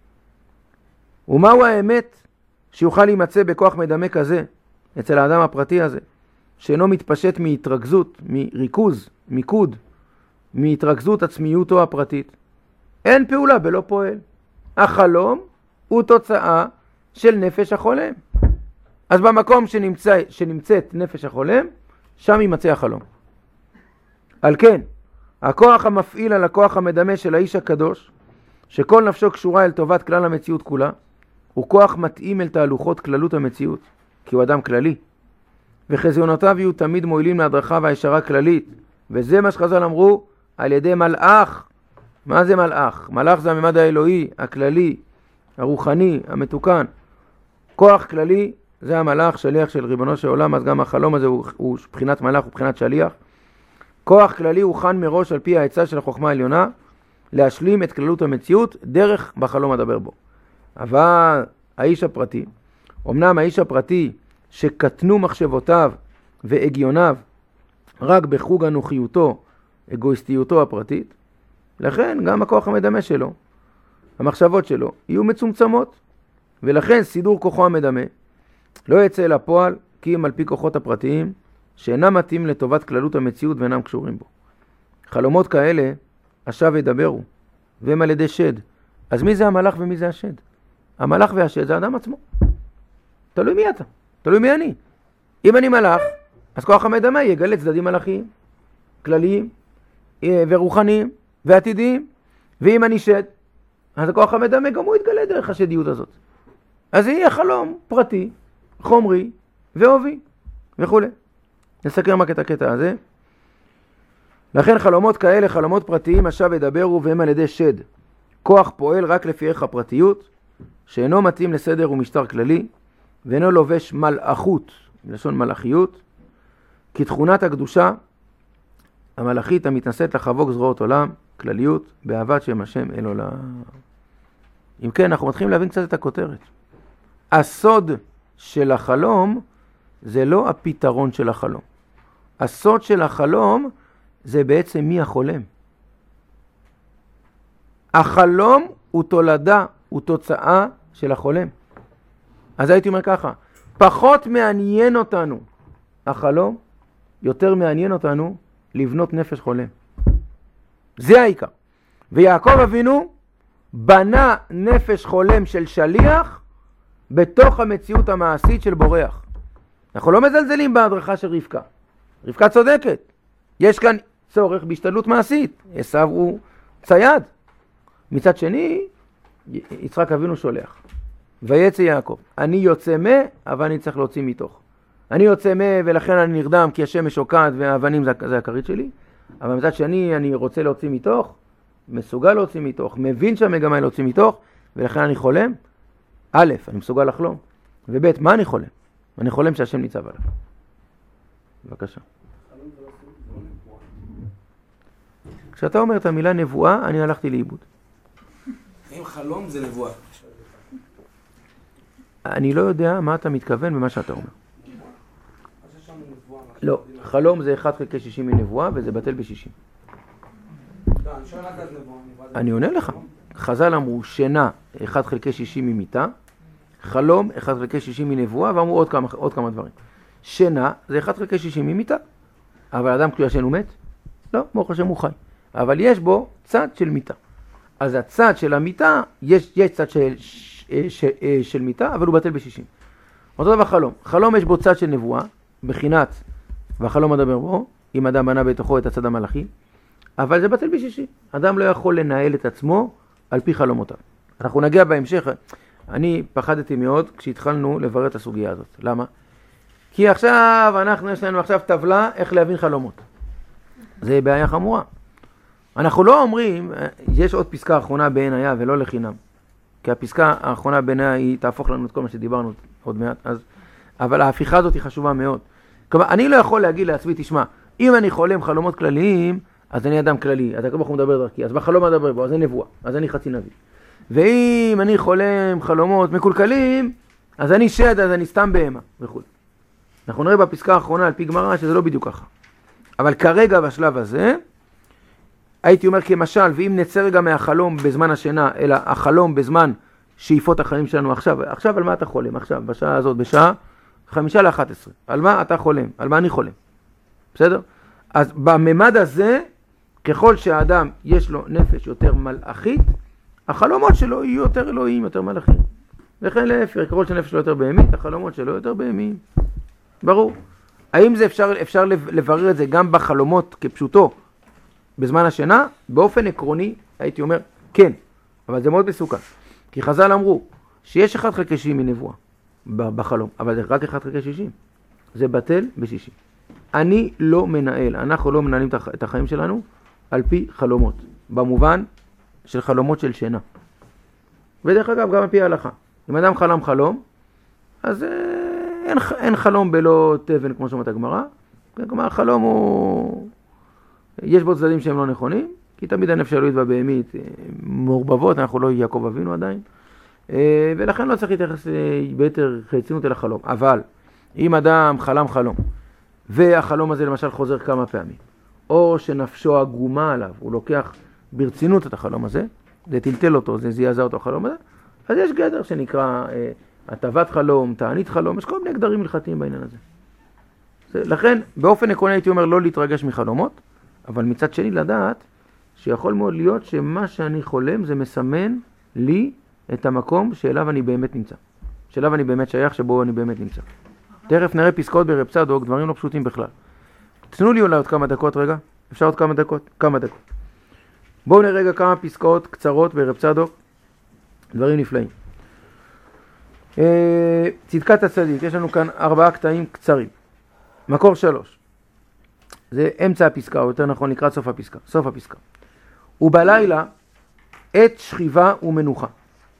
ומהו האמת שיוכל להימצא בכוח מדמה כזה, אצל האדם הפרטי הזה, שאינו מתפשט מהתרכזות, מריכוז, מיקוד, מהתרכזות עצמיותו הפרטית? אין פעולה בלא פועל. החלום הוא תוצאה של נפש החולם. אז במקום שנמצא, שנמצאת נפש החולם, שם יימצא החלום. על כן, הכוח המפעיל על הכוח המדמה של האיש הקדוש, שכל נפשו קשורה אל טובת כלל המציאות כולה, הוא כוח מתאים אל תהלוכות כללות המציאות, כי הוא אדם כללי. וחזיונותיו יהיו תמיד מועילים להדרכה והישרה כללית. וזה מה שחז"ל אמרו על ידי מלאך. מה זה מלאך? מלאך זה הממד האלוהי, הכללי, הרוחני, המתוקן. כוח כללי זה המלאך, שליח של ריבונו של עולם, אז גם החלום הזה הוא, הוא בחינת מלאך ובחינת שליח. כוח כללי הוכן מראש על פי העצה של החוכמה העליונה, להשלים את כללות המציאות דרך בחלום הדבר בו. אבל האיש הפרטי, אמנם האיש הפרטי שקטנו מחשבותיו והגיוניו רק בחוג אנוכיותו, אגואיסטיותו הפרטית, לכן גם הכוח המדמה שלו, המחשבות שלו, יהיו מצומצמות. ולכן סידור כוחו המדמה לא יצא אל הפועל, כי הם על פי כוחות הפרטיים, שאינם מתאים לטובת כללות המציאות ואינם קשורים בו. חלומות כאלה, השב ידברו, והם על ידי שד. אז מי זה המלאך ומי זה השד? המלאך והשד זה האדם עצמו. תלוי מי אתה, תלוי מי אני. אם אני מלאך, אז כוח המדמה יגלה צדדים מלאכיים, כלליים ורוחניים ועתידיים. ואם אני שד, אז הכוח המדמה גם הוא יתגלה דרך השדיות הזאת. אז זה יהיה חלום פרטי, חומרי ואובי וכו'. נסכם רק את הקטע הזה. לכן חלומות כאלה, חלומות פרטיים, השב ידברו והם על ידי שד. כוח פועל רק לפי ערך הפרטיות, שאינו מתאים לסדר ומשטר כללי, ואינו לובש מלאכות, לשון מלאכיות, כי תכונת הקדושה המלאכית המתנשאת לחבוק זרועות עולם, כלליות, באהבת שם השם אל עולם. אם כן, אנחנו מתחילים להבין קצת את הכותרת. הסוד של החלום זה לא הפתרון של החלום. הסוד של החלום זה בעצם מי החולם. החלום הוא תולדה, הוא תוצאה של החולם. אז הייתי אומר ככה, פחות מעניין אותנו החלום, יותר מעניין אותנו לבנות נפש חולם. זה העיקר. ויעקב אבינו בנה נפש חולם של שליח בתוך המציאות המעשית של בורח. אנחנו לא מזלזלים בהדרכה של רבקה. רבקה צודקת. יש כאן צורך בהשתדלות מעשית. עשיו הוא צייד. מצד שני, יצחק אבינו שולח. ויצא יעקב. אני יוצא מה, אבל אני צריך להוציא מתוך. אני יוצא מה ולכן אני נרדם כי השמש שוקעת והאבנים זה, זה הכרית שלי. אבל מצד שני אני רוצה להוציא מתוך, מסוגל להוציא מתוך, מבין שהמגמה היא להוציא מתוך, ולכן אני חולם. א', אני מסוגל לחלום. וב', מה אני חולם? אני חולם שהשם ניצב עליו. בבקשה. כשאתה אומר את המילה נבואה, אני הלכתי לאיבוד. אם חלום זה נבואה. אני לא יודע מה אתה מתכוון במה שאתה אומר. לא, חלום זה אחד חלקי שישים מנבואה וזה בטל בשישים. אני עונה לך. חז"ל אמרו שינה אחד חלקי שישים ממיטה, חלום אחד חלקי שישים מנבואה, ואמרו עוד כמה, עוד כמה דברים. שינה זה אחד חלקי שישים ממיטה, אבל אדם כשהוא ישן הוא מת? לא, ברוך השם הוא חי. אבל יש בו צד של מיטה. אז הצד של המיטה, יש, יש צד של, של, של, של מיטה, אבל הוא בטל בשישים. אותו דבר חלום. חלום יש בו צד של נבואה, בחינת, והחלום מדבר בו, אם אדם בנה בתוכו את הצד המלאכי, אבל זה בטל בשישים. אדם לא יכול לנהל את עצמו על פי חלומותיו. אנחנו נגיע בהמשך. אני פחדתי מאוד כשהתחלנו לברר את הסוגיה הזאת. למה? כי עכשיו אנחנו, יש לנו עכשיו טבלה איך להבין חלומות. זה בעיה חמורה. אנחנו לא אומרים, יש עוד פסקה האחרונה בעין היה ולא לחינם. כי הפסקה האחרונה בעין היה היא תהפוך לנו את כל מה שדיברנו עוד מעט. אז, אבל ההפיכה הזאת היא חשובה מאוד. כלומר, אני לא יכול להגיד לעצמי, תשמע, אם אני חולם חלומות כלליים, אז אני אדם כללי, אז הקדוש ברוך הוא מדבר דרכי, אז בחלום מדבר בו, אז אני נבואה, אז אני חצי נביא. ואם אני חולם חלומות מקולקלים, אז אני שד, אז אני סתם בהמה, וכו'. אנחנו נראה בפסקה האחרונה על פי גמרא שזה לא בדיוק ככה. אבל כרגע בשלב הזה, הייתי אומר כמשל, ואם נצא רגע מהחלום בזמן השינה, אלא החלום בזמן שאיפות החיים שלנו עכשיו, עכשיו על מה אתה חולם? עכשיו, בשעה הזאת, בשעה חמישה לאחת עשרה. על מה אתה חולם? על מה אני חולם? בסדר? אז בממד הזה, ככל שהאדם יש לו נפש יותר מלאכית, החלומות שלו יהיו יותר אלוהים, יותר מלאכים. וכן להפך, ככל שהנפש שלו יותר בהמית, החלומות שלו יותר בהמים. ברור. האם זה אפשר, אפשר לברר את זה גם בחלומות כפשוטו בזמן השינה? באופן עקרוני, הייתי אומר, כן. אבל זה מאוד מסוכן. כי חז"ל אמרו שיש אחד חלקי שישים מנבואה בחלום, אבל זה רק אחד חלקי שישים. זה בטל בשישים. אני לא מנהל, אנחנו לא מנהלים את החיים שלנו על פי חלומות. במובן של חלומות של שינה. ודרך אגב, גם על פי ההלכה. אם אדם חלם חלום, אז אין, אין חלום בלא תבן, כמו שאומרת הגמרא. כלומר, החלום הוא... יש בו צדדים שהם לא נכונים, כי תמיד הנפש האלוהית והבהמית מעורבבות, אנחנו לא יעקב אבינו עדיין. ולכן לא צריך להתייחס ביתר חצינות אל החלום. אבל, אם אדם חלם חלום, והחלום הזה למשל חוזר כמה פעמים, או שנפשו עגומה עליו, הוא לוקח ברצינות את החלום הזה, זה טלטל אותו, זה זעזע אותו החלום הזה, אז יש גדר שנקרא אה, הטבת חלום, תענית חלום, יש כל מיני גדרים הלכתיים בעניין הזה. זה, לכן, באופן עקרוני הייתי אומר לא להתרגש מחלומות, אבל מצד שני לדעת שיכול מאוד להיות שמה שאני חולם זה מסמן לי את המקום שאליו אני באמת נמצא. שאליו אני באמת שייך, שבו אני באמת נמצא. תכף נראה פסקאות ברב צדוק, דברים לא פשוטים בכלל. תנו לי אולי עוד כמה דקות רגע, אפשר עוד כמה דקות? כמה דקות. בואו נראה רגע כמה פסקאות קצרות ברב צדוק, דברים נפלאים. צדקת הצדיק, יש לנו כאן ארבעה קטעים קצרים. מקור שלוש, זה אמצע הפסקה, או יותר נכון לקראת סוף הפסקה, סוף הפסקה. ובלילה עת שכיבה ומנוחה.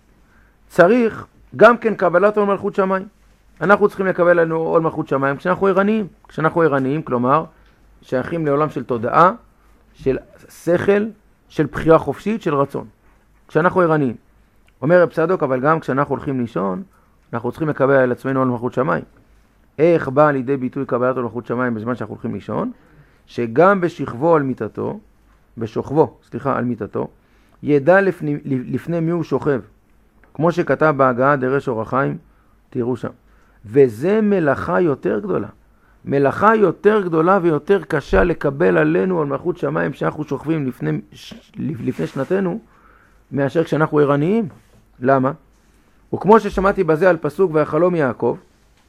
צריך גם כן קבלת עול מלכות שמיים. אנחנו צריכים לקבל לנו עול מלכות שמיים כשאנחנו ערניים. כשאנחנו ערניים, כלומר, שייכים לעולם של תודעה, של שכל, של בחירה חופשית, של רצון. כשאנחנו ערניים. אומר רב צדוק, אבל גם כשאנחנו הולכים לישון, אנחנו צריכים לקבל על עצמנו עול מלכות שמיים. איך בא לידי ביטוי קבלת עול מלכות שמיים בזמן שאנחנו הולכים לישון? שגם בשכבו על מיטתו, בשוכבו, סליחה, על מיטתו, ידע לפני, לפני מי הוא שוכב. כמו שכתב בהגעה דרש אור החיים, תראו שם. וזה מלאכה יותר גדולה. מלאכה יותר גדולה ויותר קשה לקבל עלינו על מלכות שמיים שאנחנו שוכבים לפני, לפני שנתנו, מאשר כשאנחנו ערניים. למה? וכמו ששמעתי בזה על פסוק והחלום יעקב,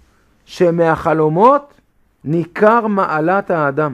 שמהחלומות ניכר מעלת האדם.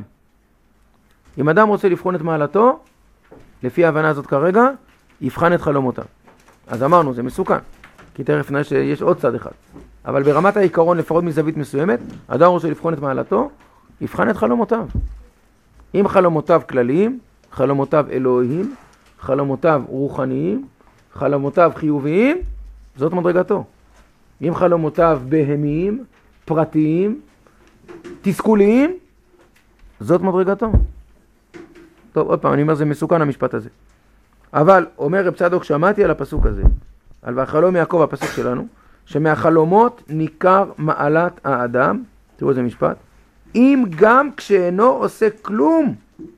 אם אדם רוצה לבחון את מעלתו, לפי ההבנה הזאת כרגע, יבחן את חלומותיו. אז אמרנו, זה מסוכן, כי תכף נראה שיש עוד צד אחד. אבל ברמת העיקרון, לפחות מזווית מסוימת, אדם רוצה לבחון את מעלתו, יבחן את חלומותיו. אם חלומותיו כלליים, חלומותיו אלוהיים, חלומותיו רוחניים, חלומותיו חיוביים, זאת מדרגתו. אם חלומותיו בהמיים, פרטיים, תסכוליים, זאת מדרגתו. טוב, עוד פעם, אני אומר, זה מסוכן המשפט הזה. אבל אומר רב צדוק, שמעתי על הפסוק הזה, על והחלום יעקב, הפסוק שלנו, שמהחלומות ניכר מעלת האדם, תראו איזה משפט, אם גם כשאינו עושה כלום,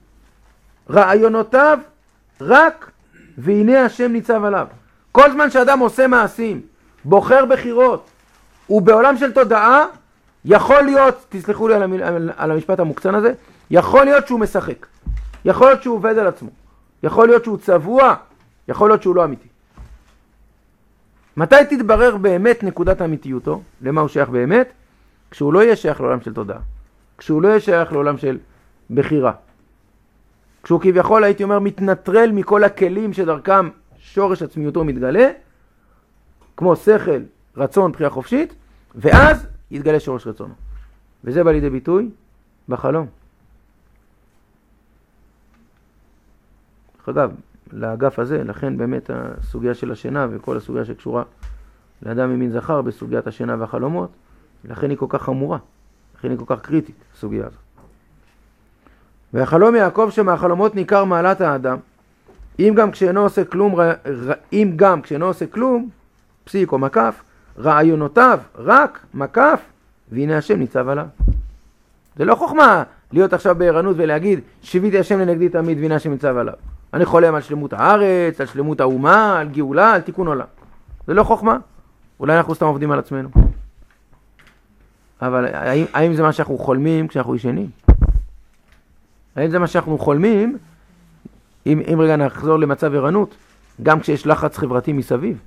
רעיונותיו רק, והנה השם ניצב עליו. כל זמן שאדם עושה מעשים, בוחר בחירות, ובעולם של תודעה, יכול להיות, תסלחו לי על, המיל, על המשפט המוקצן הזה, יכול להיות שהוא משחק, יכול להיות שהוא עובד על עצמו, יכול להיות שהוא צבוע, יכול להיות שהוא לא אמיתי. מתי תתברר באמת נקודת אמיתיותו? למה הוא שייך באמת? כשהוא לא יהיה שייך לעולם של תודעה. כשהוא לא יהיה שייך לעולם של בחירה. כשהוא כביכול, הייתי אומר, מתנטרל מכל הכלים שדרכם שורש עצמיותו מתגלה, כמו שכל, רצון, בחירה חופשית, ואז יתגלה שורש רצונו. וזה בא לידי ביטוי בחלום. אגב, לאגף הזה, לכן באמת הסוגיה של השינה וכל הסוגיה שקשורה לאדם ממין זכר בסוגיית השינה והחלומות, לכן היא כל כך חמורה, לכן היא כל כך קריטית, הסוגיה הזאת. והחלום יעקב שמהחלומות ניכר מעלת האדם, אם גם כשאינו עושה כלום, אם גם כשאינו עושה כלום, פסיק או מקף, רעיונותיו רק מקף, והנה השם ניצב עליו. זה לא חוכמה להיות עכשיו בערנות ולהגיד, שיביתי השם לנגדי תמיד והנה השם ניצב עליו. אני חולם על שלמות הארץ, על שלמות האומה, על גאולה, על תיקון עולם. זה לא חוכמה. אולי אנחנו סתם עובדים על עצמנו. אבל האם, האם זה מה שאנחנו חולמים כשאנחנו ישנים? האם זה מה שאנחנו חולמים, אם, אם רגע נחזור למצב ערנות, גם כשיש לחץ חברתי מסביב?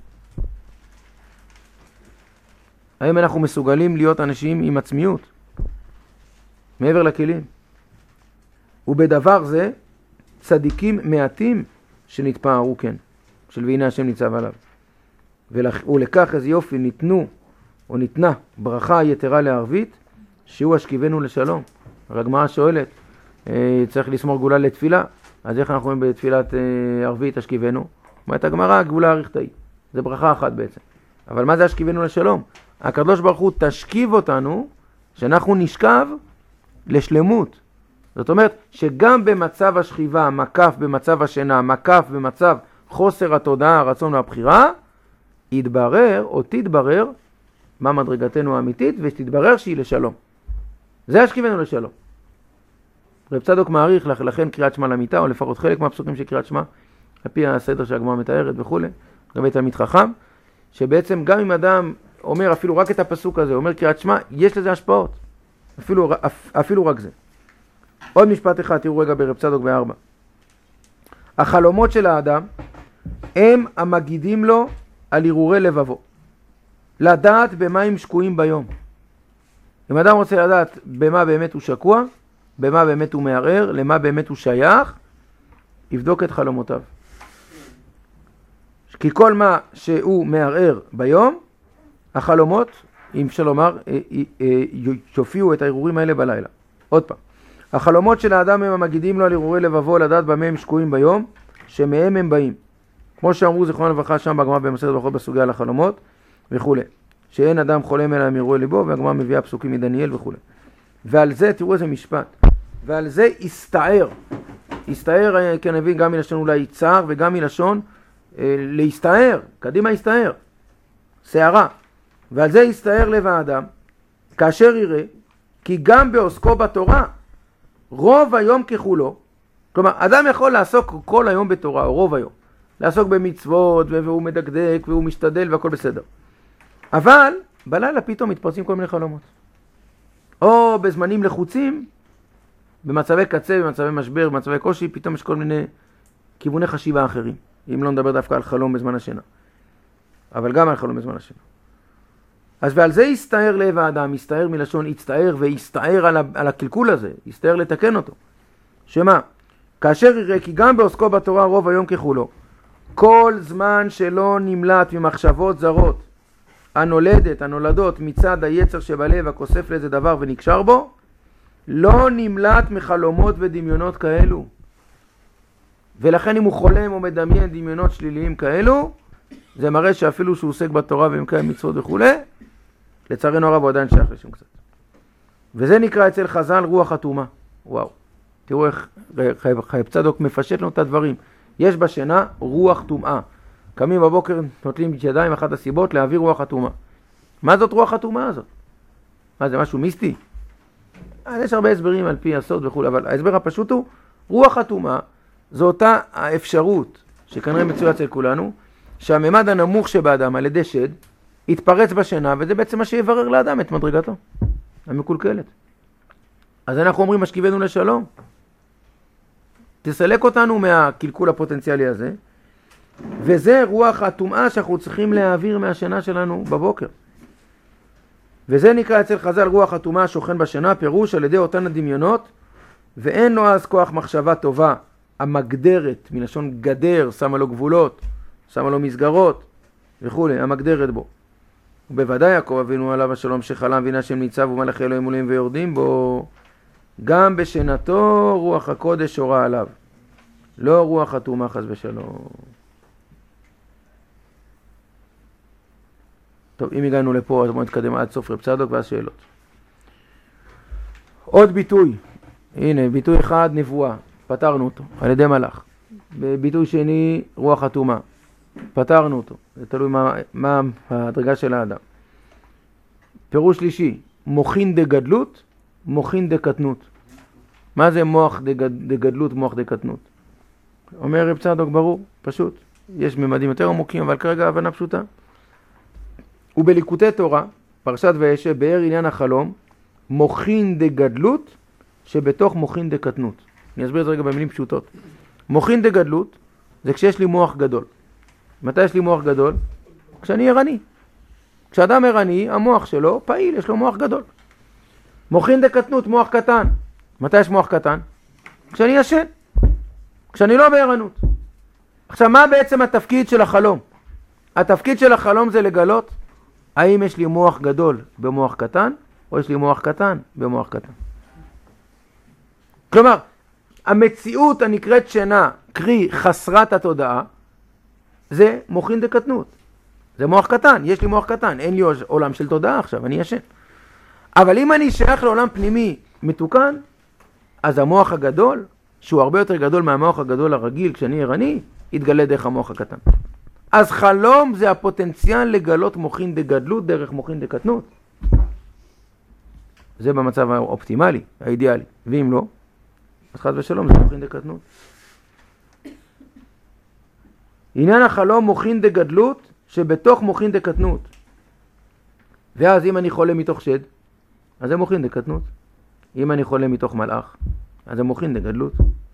האם אנחנו מסוגלים להיות אנשים עם עצמיות? מעבר לכלים. ובדבר זה, צדיקים מעטים שנתפארו כן, של והנה השם ניצב עליו. ולכך איזה יופי ניתנו, או ניתנה, ברכה יתרה לערבית, שהוא השכיבנו לשלום. הגמרא שואלת, צריך לשמור גאולה לתפילה, אז איך אנחנו רואים בתפילת ערבית השכיבנו? אומרת הגמרא, גאולה אריכתאי. זה ברכה אחת בעצם. אבל מה זה השכיבנו לשלום? הקדוש ברוך הוא תשכיב אותנו, שאנחנו נשכב לשלמות. זאת אומרת שגם במצב השכיבה, מקף במצב השינה, מקף במצב חוסר התודעה, הרצון והבחירה, יתברר או תתברר מה מדרגתנו האמיתית, ושתתברר שהיא לשלום. זה השכיבנו לשלום. רב צדוק מעריך, לכן קריאת שמע למיטה, או לפחות חלק מהפסוקים של קריאת שמע, על פי הסדר שהגמרא מתארת וכו', לגבי תלמיד חכם, שבעצם גם אם אדם אומר אפילו רק את הפסוק הזה, אומר קריאת שמע, יש לזה השפעות, אפילו, אפילו רק זה. עוד משפט אחד, תראו רגע ברב צדוק בארבע. החלומות של האדם הם המגידים לו על הרהורי לבבו, לדעת במה הם שקועים ביום. אם אדם רוצה לדעת במה באמת הוא שקוע, במה באמת הוא מערער, למה באמת הוא שייך, יבדוק את חלומותיו. כי כל מה שהוא מערער ביום, החלומות, אם אפשר לומר, יופיעו את ההרהורים האלה בלילה. עוד פעם, החלומות של האדם הם המגידים לו על הרהורי לבבו, לדעת במה הם שקועים ביום, שמהם הם באים. כמו שאמרו זיכרונם לברכה שם בגמרא במסכת ברכות בסוגיה על החלומות וכו'. שאין אדם חולם אלא מהרהורי ליבו, והגמרא מביאה פסוקים מדניאל וכו'. ועל זה, תראו איזה משפט, ועל זה הסתער. הסתער, כן נבין, גם מלשון אולי יצער וגם מלשון אה, להסתער, קדימה הסתער, שערה. ועל זה הסתער לב האדם, כאשר יראה, כי גם בעוסקו בתורה, רוב היום ככולו, כלומר, אדם יכול לעסוק כל היום בתורה, או רוב היום, לעסוק במצוות, והוא מדקדק, והוא משתדל, והכל בסדר. אבל, בלילה פתאום מתפרצים כל מיני חלומות. או בזמנים לחוצים, במצבי קצה, במצבי משבר, במצבי קושי, פתאום יש כל מיני כיווני חשיבה אחרים. אם לא נדבר דווקא על חלום בזמן השינה. אבל גם על חלום בזמן השינה. אז ועל זה הסתער לב האדם, הסתער מלשון הצטער, והסתער על, על הקלקול הזה, הסתער לתקן אותו. שמה? כאשר יראה כי גם בעוסקו בתורה רוב היום ככולו, כל זמן שלא נמלט ממחשבות זרות, הנולדת, הנולדות מצד היצר שבלב הכוסף לאיזה דבר ונקשר בו, לא נמלט מחלומות ודמיונות כאלו. ולכן אם הוא חולם או מדמיין דמיונות שליליים כאלו, זה מראה שאפילו שהוא עוסק בתורה ומקיים מצוות וכו', לצערנו הרב הוא עדיין שייך לשם קצת. וזה נקרא אצל חז"ל רוח אטומה. וואו. תראו איך חייב צדוק מפשט לנו את הדברים. יש בשינה רוח טומאה. קמים בבוקר, נוטלים ידיים, אחת הסיבות להעביר רוח אטומה. מה זאת רוח אטומה הזאת? מה זה, משהו מיסטי? יש הרבה הסברים על פי הסוד וכו', אבל ההסבר הפשוט הוא, רוח אטומה זו אותה האפשרות שכנראה מצויה אצל כולנו, שהממד הנמוך שבאדם על ידי שד יתפרץ בשינה, וזה בעצם מה שיברר לאדם את מדרגתו המקולקלת. אז אנחנו אומרים משכיבנו לשלום, תסלק אותנו מהקלקול הפוטנציאלי הזה, וזה רוח הטומאה שאנחנו צריכים להעביר מהשינה שלנו בבוקר. וזה נקרא אצל חז"ל רוח הטומאה שוכן בשינה, פירוש על ידי אותן הדמיונות, ואין לו אז כוח מחשבה טובה המגדרת, מלשון גדר, שמה לו גבולות, שמה לו מסגרות וכו', המגדרת בו. ובוודאי יעקב אבינו עליו השלום שחלם וינה שם ניצב ומלאכי אלוהים עולים ויורדים בו, גם בשנתו רוח הקודש הורה עליו, לא רוח הטומאה חס ושלום. טוב, אם הגענו לפה, אז בואו נתקדם עד סוף רב צדוק ואז שאלות. עוד ביטוי, הנה, ביטוי אחד, נבואה, פתרנו אותו, על ידי מלאך. ביטוי שני, רוח הטומאה, פתרנו אותו, זה תלוי מה, מה הדרגה של האדם. פירוש שלישי, מוחין דגדלות, מוחין דקטנות. מה זה מוח דגדלות, מוח דקטנות? אומר רב צדוק ברור, פשוט, יש ממדים יותר עמוקים, אבל כרגע הבנה פשוטה. ובליקוטי תורה, פרשת וישב, באר עניין החלום, מוחין דגדלות שבתוך מוחין דקטנות. אני אסביר את זה רגע במילים פשוטות. מוחין דגדלות זה כשיש לי מוח גדול. מתי יש לי מוח גדול? כשאני ערני. כשאדם ערני, המוח שלו פעיל, יש לו מוח גדול. מוחין דקטנות, מוח קטן. מתי יש מוח קטן? כשאני ישן. כשאני לא בערנות. עכשיו, מה בעצם התפקיד של החלום? התפקיד של החלום זה לגלות האם יש לי מוח גדול במוח קטן, או יש לי מוח קטן במוח קטן. כלומר, המציאות הנקראת שינה, קרי חסרת התודעה, זה מוחין דקטנות. זה מוח קטן, יש לי מוח קטן, אין לי עולם של תודעה עכשיו, אני ישן. אבל אם אני שייך לעולם פנימי מתוקן, אז המוח הגדול, שהוא הרבה יותר גדול מהמוח הגדול הרגיל כשאני ערני, יתגלה דרך המוח הקטן. אז חלום זה הפוטנציאל לגלות מוחין דגדלות דרך מוחין דקטנות. זה במצב האופטימלי, האידיאלי. ואם לא, אז חס ושלום זה מוחין דקטנות. עניין החלום מוכין דגדלות שבתוך מוכין דקטנות. ואז אם אני חולה מתוך שד, אז זה מוכין דקטנות. אם אני חולה מתוך מלאך, אז זה מוכין דגדלות.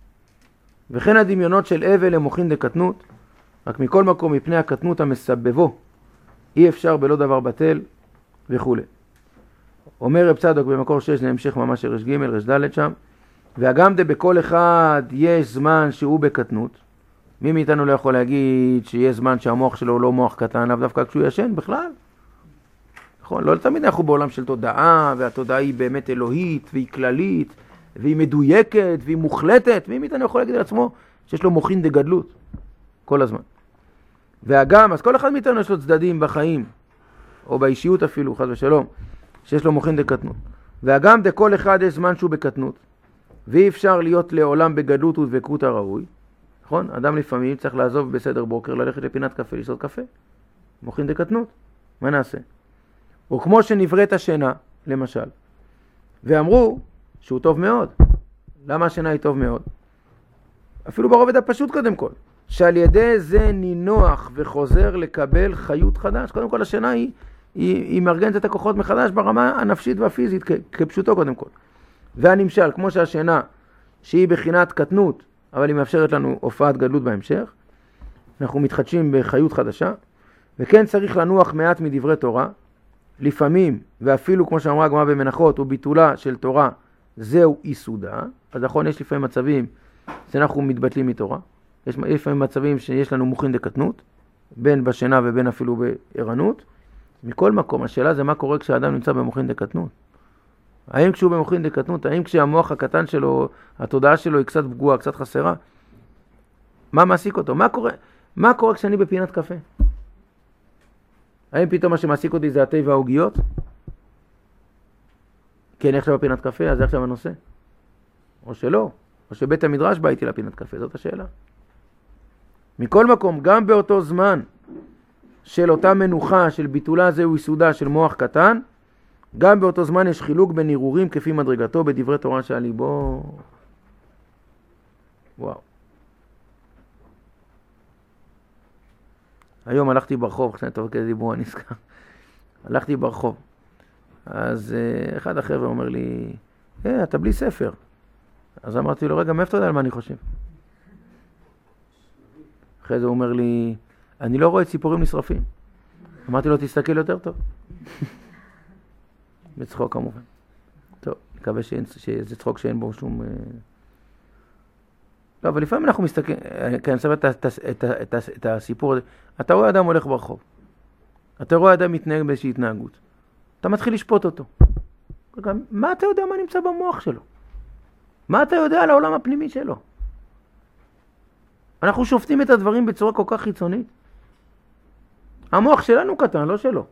וכן הדמיונות של אבל הם מוכין דקטנות, רק מכל מקום מפני הקטנות המסבבו, אי אפשר בלא דבר בטל וכו'. אומר רב צדוק במקור שש, להמשך ממש רש ג' רש ד' שם, והגם דה בכל אחד יש זמן שהוא בקטנות. מי מאיתנו לא יכול להגיד שיש זמן שהמוח שלו לא מוח קטן, לאו דווקא כשהוא ישן בכלל. נכון, לא תמיד אנחנו בעולם של תודעה, והתודעה היא באמת אלוהית, והיא כללית, והיא מדויקת, והיא מוחלטת. מי מאיתנו יכול להגיד על עצמו שיש לו מוכין דגדלות כל הזמן. והגם, אז כל אחד מאיתנו יש לו צדדים בחיים, או באישיות אפילו, חס ושלום, שיש לו מוכין דקטנות. והגם דכל אחד יש זמן שהוא בקטנות, ואי אפשר להיות לעולם בגדלות ודבקות הראוי. נכון? אדם לפעמים צריך לעזוב בסדר בוקר, ללכת לפינת קפה, לשתות קפה. מוכין דקטנות. מה נעשה? או כמו שנבראת השינה, למשל, ואמרו שהוא טוב מאוד. למה השינה היא טוב מאוד? אפילו ברובד הפשוט קודם כל. שעל ידי זה נינוח וחוזר לקבל חיות חדש. קודם כל השינה היא, היא, היא מארגנת את הכוחות מחדש ברמה הנפשית והפיזית כ, כפשוטו קודם כל. והנמשל, כמו שהשינה שהיא בחינת קטנות, אבל היא מאפשרת לנו הופעת גדלות בהמשך, אנחנו מתחדשים בחיות חדשה, וכן צריך לנוח מעט מדברי תורה, לפעמים, ואפילו כמו שאמרה הגמרא במנחות, וביטולה של תורה, זהו יסודה. אז נכון, יש לפעמים מצבים שאנחנו מתבטלים מתורה, יש לפעמים מצבים שיש לנו מוכין דקטנות, בין בשינה ובין אפילו בערנות. מכל מקום, השאלה זה מה קורה כשאדם נמצא במוכין דקטנות. האם כשהוא במוכין דקטנות, האם כשהמוח הקטן שלו, התודעה שלו היא קצת פגועה, קצת חסרה? מה מעסיק אותו? מה קורה, מה קורה כשאני בפינת קפה? האם פתאום מה שמעסיק אותי זה התה והעוגיות? כי אני עכשיו בפינת קפה, אז זה עכשיו הנושא. או שלא, או שבית המדרש בא איתי לפינת קפה, זאת השאלה. מכל מקום, גם באותו זמן של אותה מנוחה, של ביטולה זהו יסודה של מוח קטן, גם באותו זמן יש חילוק בין ערעורים כפי מדרגתו בדברי תורה שעל ליבו. וואו. היום הלכתי ברחוב, כשאני טוב כזה דיבור, אני נזכר. הלכתי ברחוב. אז אחד החבר'ה אומר לי, אה, אתה בלי ספר. אז אמרתי לו, רגע, מאיפה אתה יודע על מה אני חושב? אחרי זה הוא אומר לי, אני לא רואה את ציפורים נשרפים. אמרתי לו, תסתכל יותר טוב. בצחוק כמובן. טוב, נקווה שזה צחוק שאין בו שום... לא, אבל לפעמים אנחנו מסתכלים, כי אני אספר את הסיפור הזה. אתה רואה אדם הולך ברחוב. אתה רואה אדם מתנהג באיזושהי התנהגות. אתה מתחיל לשפוט אותו. מה אתה יודע מה נמצא במוח שלו? מה אתה יודע על העולם הפנימי שלו? אנחנו שופטים את הדברים בצורה כל כך חיצונית. המוח שלנו קטן, לא שלו.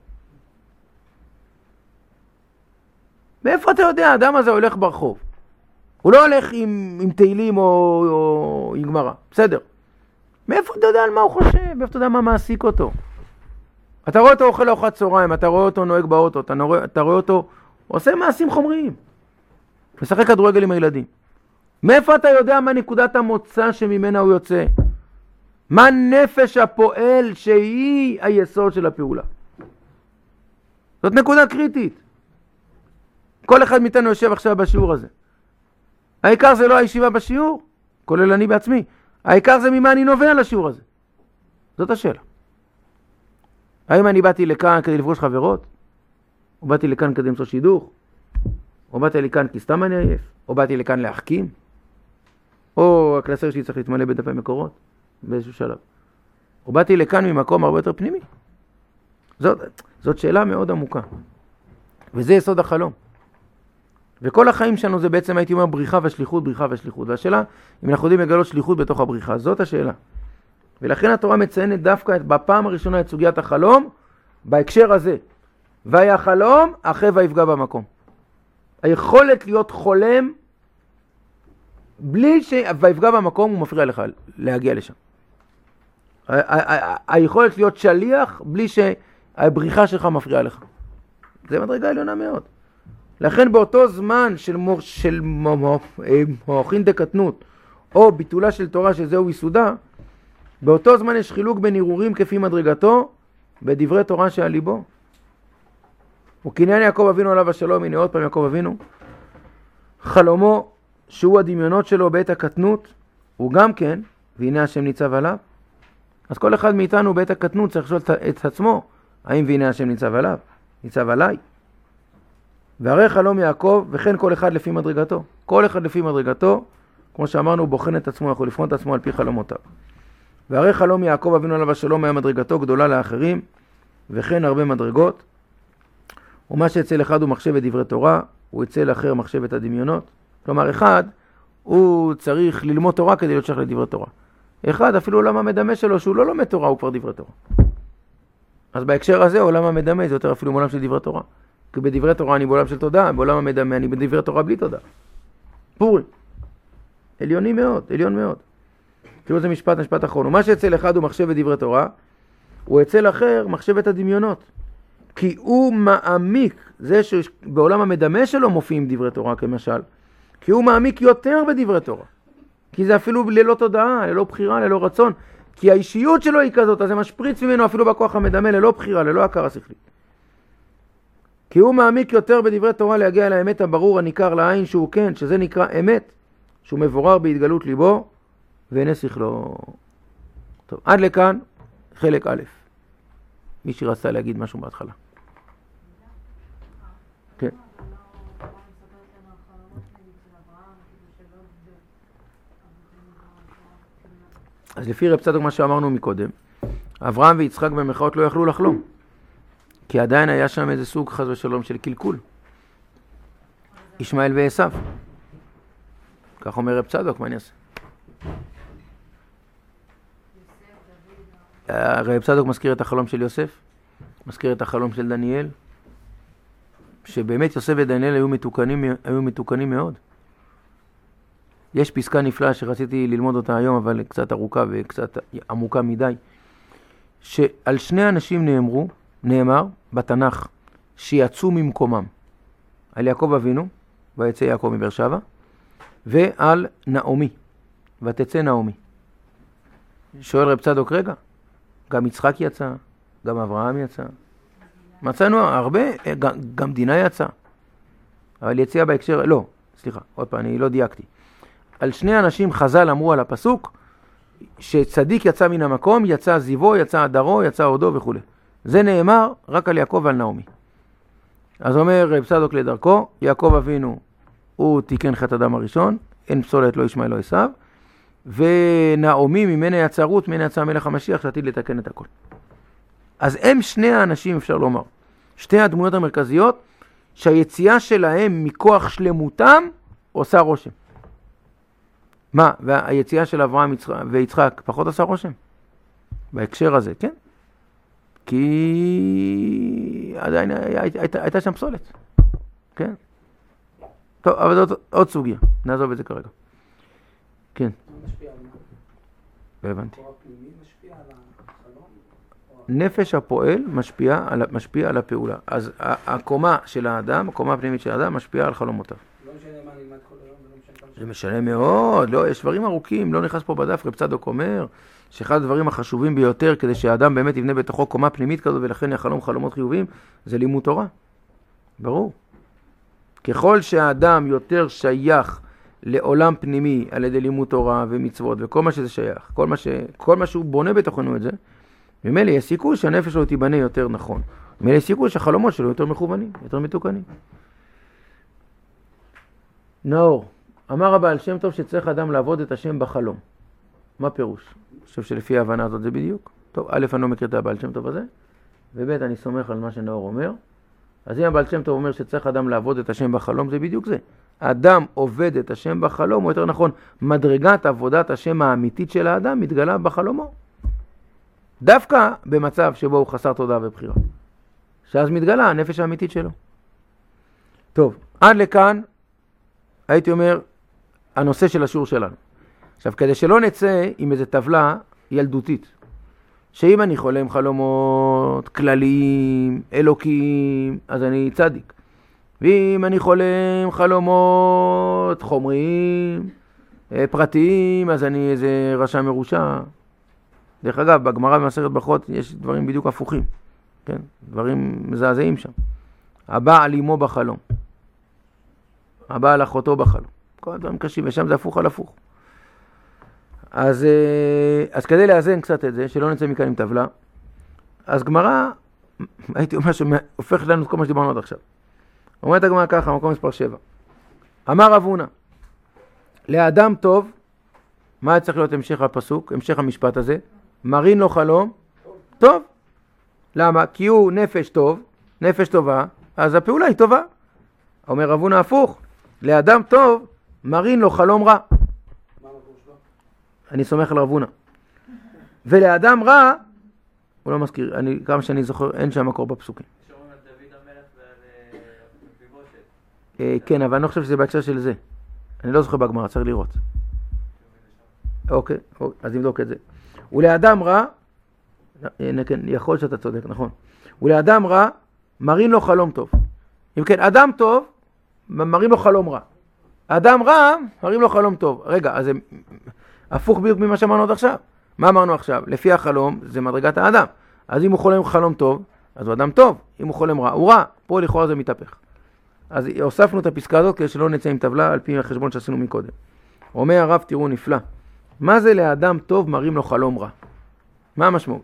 מאיפה אתה יודע, האדם הזה הולך ברחוב? הוא לא הולך עם, עם תהילים או, או עם גמרא, בסדר. מאיפה אתה יודע על מה הוא חושב? מאיפה אתה יודע מה מעסיק אותו? אתה רואה אותו אוכל ארוחת צהריים, אתה רואה אותו נוהג באוטו, אתה רואה, אתה רואה אותו עושה מעשים חומריים. משחק כדורגל עם הילדים. מאיפה אתה יודע מה נקודת המוצא שממנה הוא יוצא? מה נפש הפועל שהיא היסוד של הפעולה? זאת נקודה קריטית. כל אחד מאיתנו יושב עכשיו בשיעור הזה. העיקר זה לא הישיבה בשיעור, כולל אני בעצמי. העיקר זה ממה אני נובע לשיעור הזה. זאת השאלה. האם אני באתי לכאן כדי לפגוש חברות? או באתי לכאן כדי למצוא שידוך? או באתי לכאן כי סתם אני עייף? או באתי לכאן להחכים? או הקלסר שלי צריך להתמלא בדפי מקורות באיזשהו שלב? או באתי לכאן ממקום הרבה יותר פנימי? זאת, זאת שאלה מאוד עמוקה. וזה יסוד החלום. וכל החיים שלנו זה בעצם הייתי אומר בריחה ושליחות, בריחה ושליחות. והשאלה, אם אנחנו יודעים לגלות שליחות בתוך הבריחה, זאת השאלה. ולכן התורה מציינת דווקא בפעם הראשונה את סוגיית החלום, בהקשר הזה. והיה חלום, אחרי ויפגע במקום. היכולת להיות חולם, בלי שויפגע במקום הוא מפריע לך להגיע לשם. היכולת להיות שליח, בלי שהבריחה שלך מפריעה לך. זה מדרגה עליונה מאוד. לכן באותו זמן של, מור, של מוכין דקטנות, או ביטולה של תורה שזהו יסודה, באותו זמן יש חילוק בין ערעורים כפי מדרגתו בדברי תורה שעל ליבו. וקניין יעקב אבינו עליו השלום, הנה עוד פעם יעקב אבינו, חלומו שהוא הדמיונות שלו בעת הקטנות, הוא גם כן, והנה השם ניצב עליו. אז כל אחד מאיתנו בעת הקטנות צריך לשאול את עצמו, האם והנה השם ניצב עליו, ניצב עליי. והרי חלום יעקב, וכן כל אחד לפי מדרגתו. כל אחד לפי מדרגתו, כמו שאמרנו, הוא בוחן את עצמו, יכול לבחון את עצמו על פי חלומותיו. והרי חלום יעקב אבינו עליו השלום היה מדרגתו גדולה לאחרים, וכן הרבה מדרגות. ומה שאצל אחד הוא מחשב את דברי תורה, הוא אצל אחר מחשב את הדמיונות. כלומר, אחד, הוא צריך ללמוד תורה כדי להיות שייך לדברי תורה. אחד, אפילו עולם המדמה שלו, שהוא לא לומד תורה, הוא כבר דברי תורה. אז בהקשר הזה, עולם המדמה זה יותר אפילו מעולם של דברי תורה. כי בדברי תורה אני בעולם של תודה, בעולם המדמה אני בדברי תורה בלי תודה. פורי. עליוני מאוד, עליון מאוד. תראו זה משפט, משפט אחרון. ומה שאצל אחד הוא מחשב את דברי תורה, הוא אצל אחר מחשב את הדמיונות. כי הוא מעמיק, זה שבעולם המדמה שלו מופיעים דברי תורה כמשל, כי הוא מעמיק יותר בדברי תורה. כי זה אפילו ללא תודעה, ללא בחירה, ללא רצון. כי האישיות שלו היא כזאת, אז זה משפריץ ממנו אפילו בכוח המדמה, ללא בחירה, ללא הכרה שכלית. כי הוא מעמיק יותר בדברי תורה להגיע לאמת הברור הניכר לעין שהוא כן, שזה נקרא אמת, שהוא מבורר בהתגלות ליבו, ואינה שכלו. טוב, עד לכאן חלק א'. מי שרצה להגיד משהו בהתחלה. כן. אז לפי רב צדוק מה שאמרנו מקודם, אברהם ויצחק במחאות לא יכלו לחלום. כי עדיין היה שם איזה סוג חס ושלום של קלקול. ישמעאל ועשיו. כך אומר רב צדוק, מה אני אעשה? רב צדוק מזכיר את החלום של יוסף, מזכיר את החלום של דניאל, שבאמת יוסף ודניאל היו מתוקנים, היו מתוקנים מאוד. יש פסקה נפלאה שרציתי ללמוד אותה היום, אבל קצת ארוכה וקצת עמוקה מדי, שעל שני אנשים נאמרו, נאמר בתנ"ך, שיצאו ממקומם. על יעקב אבינו, ויצא יעקב מבאר שבע, ועל נעמי, ותצא נעמי. שואל רב צדוק, רגע, גם יצחק יצא, גם אברהם יצא. מצאנו הרבה, גם, גם דינה יצא. אבל יציאה בהקשר, לא, סליחה, עוד פעם, אני לא דייקתי. על שני אנשים חז"ל אמרו על הפסוק, שצדיק יצא מן המקום, יצא זיבו, יצא עדרו, יצא עודו וכו'. זה נאמר רק על יעקב ועל נעמי. אז אומר רב צדוק לדרכו, יעקב אבינו הוא תיקן חטא אדם הראשון, אין פסולת לא ישמעאל לא עשיו, ונעמי ממנה יצא רות, ממנה יצא מלך המשיח שעתיד לתקן את הכל. אז הם שני האנשים, אפשר לומר, שתי הדמויות המרכזיות, שהיציאה שלהם מכוח שלמותם עושה רושם. מה? והיציאה של אברהם ויצחק פחות עושה רושם? בהקשר הזה, כן? כי עדיין הייתה, הייתה שם פסולת. כן? טוב, אבל זאת עוד סוגיה. נעזוב את זה כרגע. כן. מה משפיע על מה? לא הבנתי. הכוח הפנימי משפיע על החלום? נפש הפועל משפיע על, משפיע על הפעולה. אז הקומה של האדם, הקומה הפנימית של האדם משפיעה על חלומותיו. לא משנה מה נלמד כל היום ולא משנה כמה זה משנה מאוד. לא, יש דברים ארוכים. לא נכנס פה בדף. רב צדוק אומר שאחד הדברים החשובים ביותר כדי שהאדם באמת יבנה בתוכו קומה פנימית כזו ולכן יחלום חלומות חיוביים, זה לימוד תורה. ברור. ככל שהאדם יותר שייך לעולם פנימי על ידי לימוד תורה ומצוות וכל מה שזה שייך, כל מה, ש... כל מה שהוא בונה בתוכנו את זה, ממילא יש סיכוי שהנפש שלו תיבנה יותר נכון. ממילא יש סיכוי שהחלומות שלו יותר מכוונים, יותר מתוקנים. נאור, אמר הבעל שם טוב שצריך אדם לעבוד את השם בחלום. מה פירוש? אני חושב שלפי ההבנה הזאת זה בדיוק. טוב, א', אני לא מכיר את הבעל שם טוב הזה, וב', אני סומך על מה שנאור אומר. אז אם הבעל שם טוב אומר שצריך אדם לעבוד את השם בחלום, זה בדיוק זה. האדם עובד את השם בחלום, או יותר נכון, מדרגת עבודת השם האמיתית של האדם מתגלה בחלומו. דווקא במצב שבו הוא חסר תודה ובחירה. שאז מתגלה הנפש האמיתית שלו. טוב, עד לכאן, הייתי אומר, הנושא של השיעור שלנו. עכשיו, כדי שלא נצא עם איזו טבלה ילדותית, שאם אני חולם חלומות כלליים, אלוקיים, אז אני צדיק. ואם אני חולם חלומות חומריים, פרטיים, אז אני איזה רשע מרושע. דרך אגב, בגמרא במסכת ברכות יש דברים בדיוק הפוכים, כן? דברים מזעזעים שם. הבא על אמו בחלום, הבא על אחותו בחלום, כל הדברים קשים, ושם זה הפוך על הפוך. אז, אז כדי לאזן קצת את זה, שלא נצא מכאן עם טבלה, אז גמרא, הייתי אומר שהופך לנו את כל מה שדיברנו עד עכשיו. אומרת הגמרא ככה, מקום מספר שבע. אמר רב הונא, לאדם טוב, מה צריך להיות המשך הפסוק, המשך המשפט הזה? מרין לו חלום, טוב. למה? כי הוא נפש טוב, נפש טובה, אז הפעולה היא טובה. אומר רב הונא הפוך, לאדם טוב, מרין לו חלום רע. אני סומך על רב הונא. ולאדם רע, הוא לא מזכיר, אני, כמה שאני זוכר, אין שם מקור בפסוקים. שאומרים על דוד המלך ועל מפיבושת. אה, כן, אבל אני לא חושב שזה בהקשר של זה. אני לא זוכר בגמרא, צריך לראות. אוקיי, אז נבדוק את זה. ולאדם רע, כן, יכול שאתה צודק, נכון. ולאדם רע, מרין לו חלום טוב. אם כן, אדם טוב, מרין לו חלום רע. אדם רע, מרין לו חלום טוב. רגע, אז זה הפוך בדיוק ממה שאמרנו עד עכשיו. מה אמרנו עכשיו? לפי החלום, זה מדרגת האדם. אז אם הוא חולם חלום טוב, אז הוא אדם טוב. אם הוא חולם רע, הוא רע. פה לכאורה זה מתהפך. אז הוספנו את הפסקה הזאת כדי שלא נצא עם טבלה על פי החשבון שעשינו מקודם. אומר הרב, תראו נפלא. מה זה לאדם טוב מראים לו חלום רע? מה המשמעות?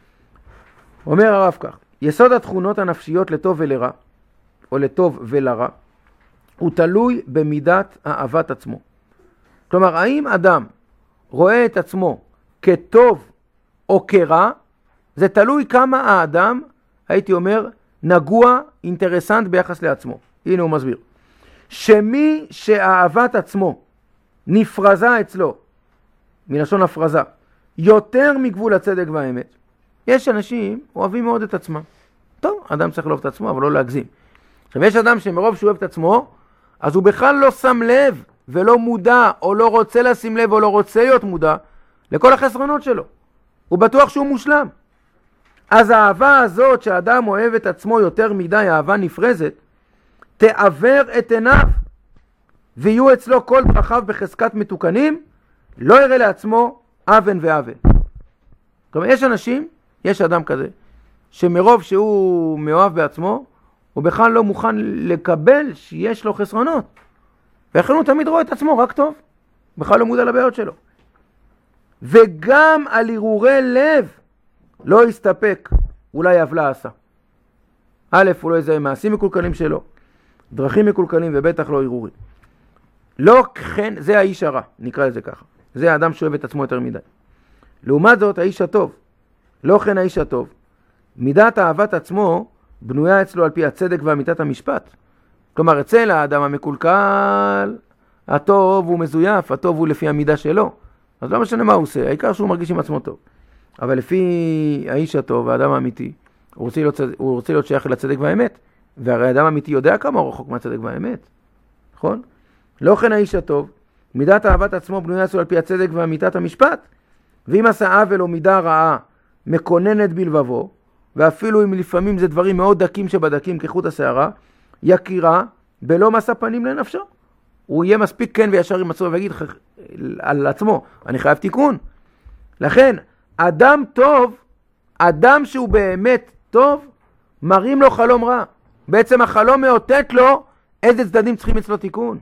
אומר הרב כך, יסוד התכונות הנפשיות לטוב ולרע, או לטוב ולרע, הוא תלוי במידת אהבת עצמו. כלומר, האם אדם רואה את עצמו כטוב או כרע, זה תלוי כמה האדם, הייתי אומר, נגוע, אינטרסנט ביחס לעצמו. הנה הוא מסביר. שמי שאהבת עצמו נפרזה אצלו, מלשון הפרזה, יותר מגבול הצדק והאמת. יש אנשים אוהבים מאוד את עצמם. טוב, אדם צריך לאהוב את עצמו, אבל לא להגזים. עכשיו, יש אדם שמרוב שהוא אוהב את עצמו, אז הוא בכלל לא שם לב ולא מודע, או לא רוצה לשים לב, או לא רוצה להיות מודע, לכל החסרונות שלו. הוא בטוח שהוא מושלם. אז האהבה הזאת שהאדם אוהב את עצמו יותר מדי, אהבה נפרזת, תעבר את עיניו, ויהיו אצלו כל דרכיו בחזקת מתוקנים, לא יראה לעצמו אבן ואבן. כלומר, יש אנשים, יש אדם כזה, שמרוב שהוא מאוהב בעצמו, הוא בכלל לא מוכן לקבל שיש לו חסרונות. ואכן הוא תמיד רואה את עצמו רק טוב. בכלל לא מודע לבעיות שלו. וגם על הרהורי לב לא יסתפק, אולי עוולה עשה. א', הוא לא יזהה מעשים מקולקלים שלו, דרכים מקולקלים ובטח לא הרהורים. לא כן, זה האיש הרע, נקרא לזה ככה. זה האדם שאוהב את עצמו יותר מדי. לעומת זאת, האיש הטוב, לא כן האיש הטוב. מידת אהבת עצמו בנויה אצלו על פי הצדק ואמיתת המשפט. כלומר, אצל האדם המקולקל, הטוב הוא מזויף, הטוב הוא לפי המידה שלו. אז לא משנה מה הוא עושה, העיקר שהוא מרגיש עם עצמו טוב. אבל לפי האיש הטוב, האדם האמיתי, הוא רוצה להיות, הוא רוצה להיות שייך לצדק והאמת. והרי האדם האמיתי יודע כמה הוא רחוק מהצדק והאמת. נכון? לא כן האיש הטוב, מידת אהבת עצמו בנויה אצלו על פי הצדק ואמיתת המשפט. ואם עשה עוול או מידה רעה, מקוננת בלבבו, ואפילו אם לפעמים זה דברים מאוד דקים שבדקים כחוט השערה, יכירה בלא משא פנים לנפשו. הוא יהיה מספיק כן וישר עם עצמו ויגיד על עצמו, אני חייב תיקון. לכן, אדם טוב, אדם שהוא באמת טוב, מראים לו חלום רע. בעצם החלום מאותת לו איזה צדדים צריכים אצלו תיקון.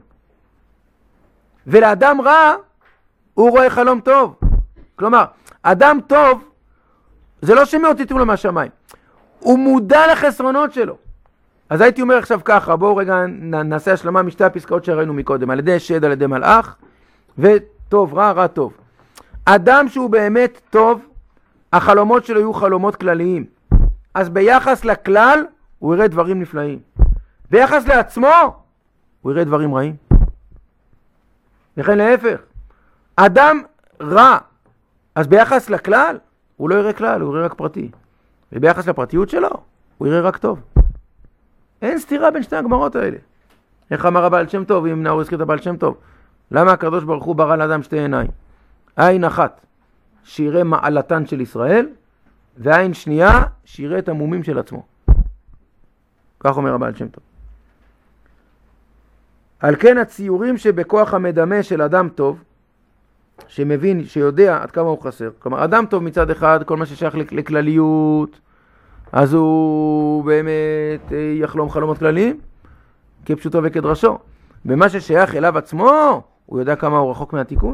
ולאדם רע, הוא רואה חלום טוב. כלומר, אדם טוב, זה לא שמאותתו לו מהשמיים. הוא מודע לחסרונות שלו. אז הייתי אומר עכשיו ככה, בואו רגע נעשה השלמה משתי הפסקאות שראינו מקודם, על ידי שד, על ידי מלאך, וטוב, רע, רע, טוב. אדם שהוא באמת טוב, החלומות שלו יהיו חלומות כלליים. אז ביחס לכלל, הוא יראה דברים נפלאים. ביחס לעצמו, הוא יראה דברים רעים. לכן להפך, אדם רע, אז ביחס לכלל, הוא לא יראה כלל, הוא יראה רק פרטי. וביחס לפרטיות שלו, הוא יראה רק טוב. אין סתירה בין שתי הגמרות האלה. איך אמר הבעל שם טוב, אם נאור הזכיר את הבעל שם טוב? למה הקדוש ברוך הוא ברא לאדם שתי עיניים? עין אחת, שיראה מעלתן של ישראל, ועין שנייה, שיראה את המומים של עצמו. כך אומר הבעל שם טוב. על כן הציורים שבכוח המדמה של אדם טוב, שמבין, שיודע עד כמה הוא חסר. כלומר, אדם טוב מצד אחד, כל מה ששייך לכלליות, אז הוא באמת יחלום חלומות כלליים, כפשוטו וכדרשו. במה ששייך אליו עצמו, הוא יודע כמה הוא רחוק מהתיקון.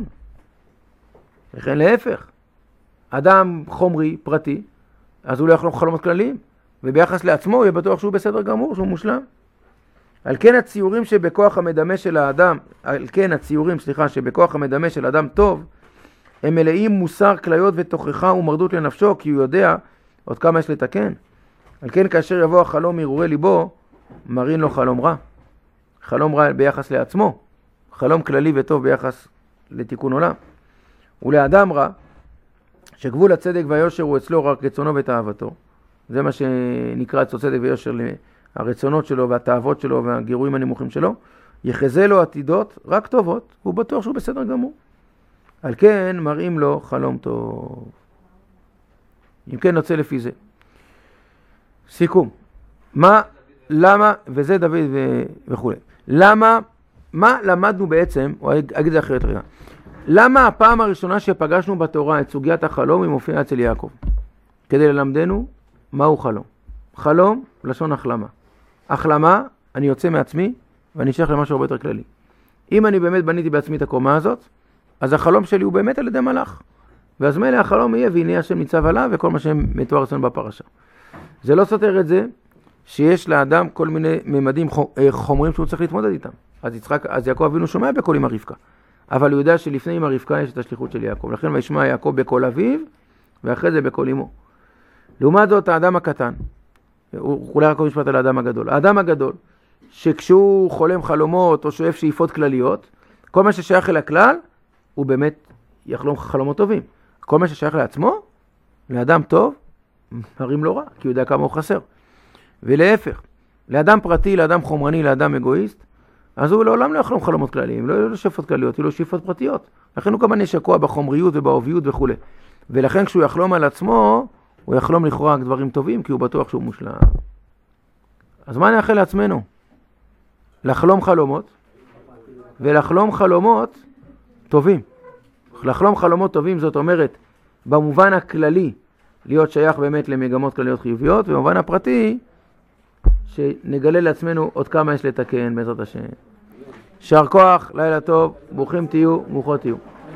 לכן להפך. אדם חומרי, פרטי, אז הוא לא יחלום חלומות כלליים, וביחס לעצמו הוא יהיה בטוח שהוא בסדר גמור, שהוא מושלם. על כן הציורים שבכוח המדמה של האדם, על כן הציורים, סליחה, שבכוח המדמה של אדם טוב, הם מלאים מוסר, כליות ותוכחה ומרדות לנפשו, כי הוא יודע עוד כמה יש לתקן. על כן כאשר יבוא החלום מהרהורי ליבו, מרין לו חלום רע. חלום רע ביחס לעצמו, חלום כללי וטוב ביחס לתיקון עולם. ולאדם רע, שגבול הצדק והיושר הוא אצלו רק רצונו ותאוותו. זה מה שנקרא אצלו צדק ויושר, הרצונות שלו והתאוות שלו והגירויים הנמוכים שלו. יחזה לו עתידות רק טובות, הוא בטוח שהוא בסדר גמור. על כן מראים לו חלום טוב. אם כן נוצא לפי זה. סיכום. מה, למה, וזה דוד ו... וכו'. למה, מה למדנו בעצם, או אגיד זה אחרת רגע. למה הפעם הראשונה שפגשנו בתורה את סוגיית החלום היא מופיעה אצל יעקב? כדי ללמדנו מהו חלום. חלום, לשון החלמה. החלמה, אני יוצא מעצמי ואני שייך למשהו הרבה יותר כללי. אם אני באמת בניתי בעצמי את הקומה הזאת, אז החלום שלי הוא באמת על ידי מלאך. ואז מלא החלום יהיה והנה השם ניצב עליו וכל מה שמתואר אצלנו בפרשה. זה לא סותר את זה שיש לאדם כל מיני ממדים חומרים שהוא צריך להתמודד איתם. אז, יצחק, אז יעקב אבינו שומע בקול עם הרבקה. אבל הוא יודע שלפני עם הרבקה יש את השליחות של יעקב. לכן וישמע יעקב בקול אביו ואחרי זה בקול אמו. לעומת זאת האדם הקטן, הוא אולי רק משפט על האדם הגדול. האדם הגדול, שכשהוא חולם חלומות או שואף שאיפות כלליות, כל מה ששייך אל הכלל, הוא באמת יחלום חלומות טובים. כל מה ששייך לעצמו, לאדם טוב, מרים לו רע, כי הוא יודע כמה הוא חסר. ולהפך, לאדם פרטי, לאדם חומרני, לאדם אגואיסט, אז הוא לעולם לא יחלום חלומות כלליים, לא יהיו לו שאיפות כלליות, יהיו לו שאיפות פרטיות. לכן הוא כמובן שקוע בחומריות ובאוביות וכו'. ולכן כשהוא יחלום על עצמו, הוא יחלום לכאורה רק דברים טובים, כי הוא בטוח שהוא מושלם. אז מה נאחל לעצמנו? לחלום חלומות, ולחלום חלומות טובים. לחלום חלומות טובים זאת אומרת, במובן הכללי, להיות שייך באמת למגמות כלליות חיוביות, ובמובן הפרטי, שנגלה לעצמנו עוד כמה יש לתקן בעזרת השם. שר כוח, לילה טוב, ברוכים תהיו, ברוכות תהיו.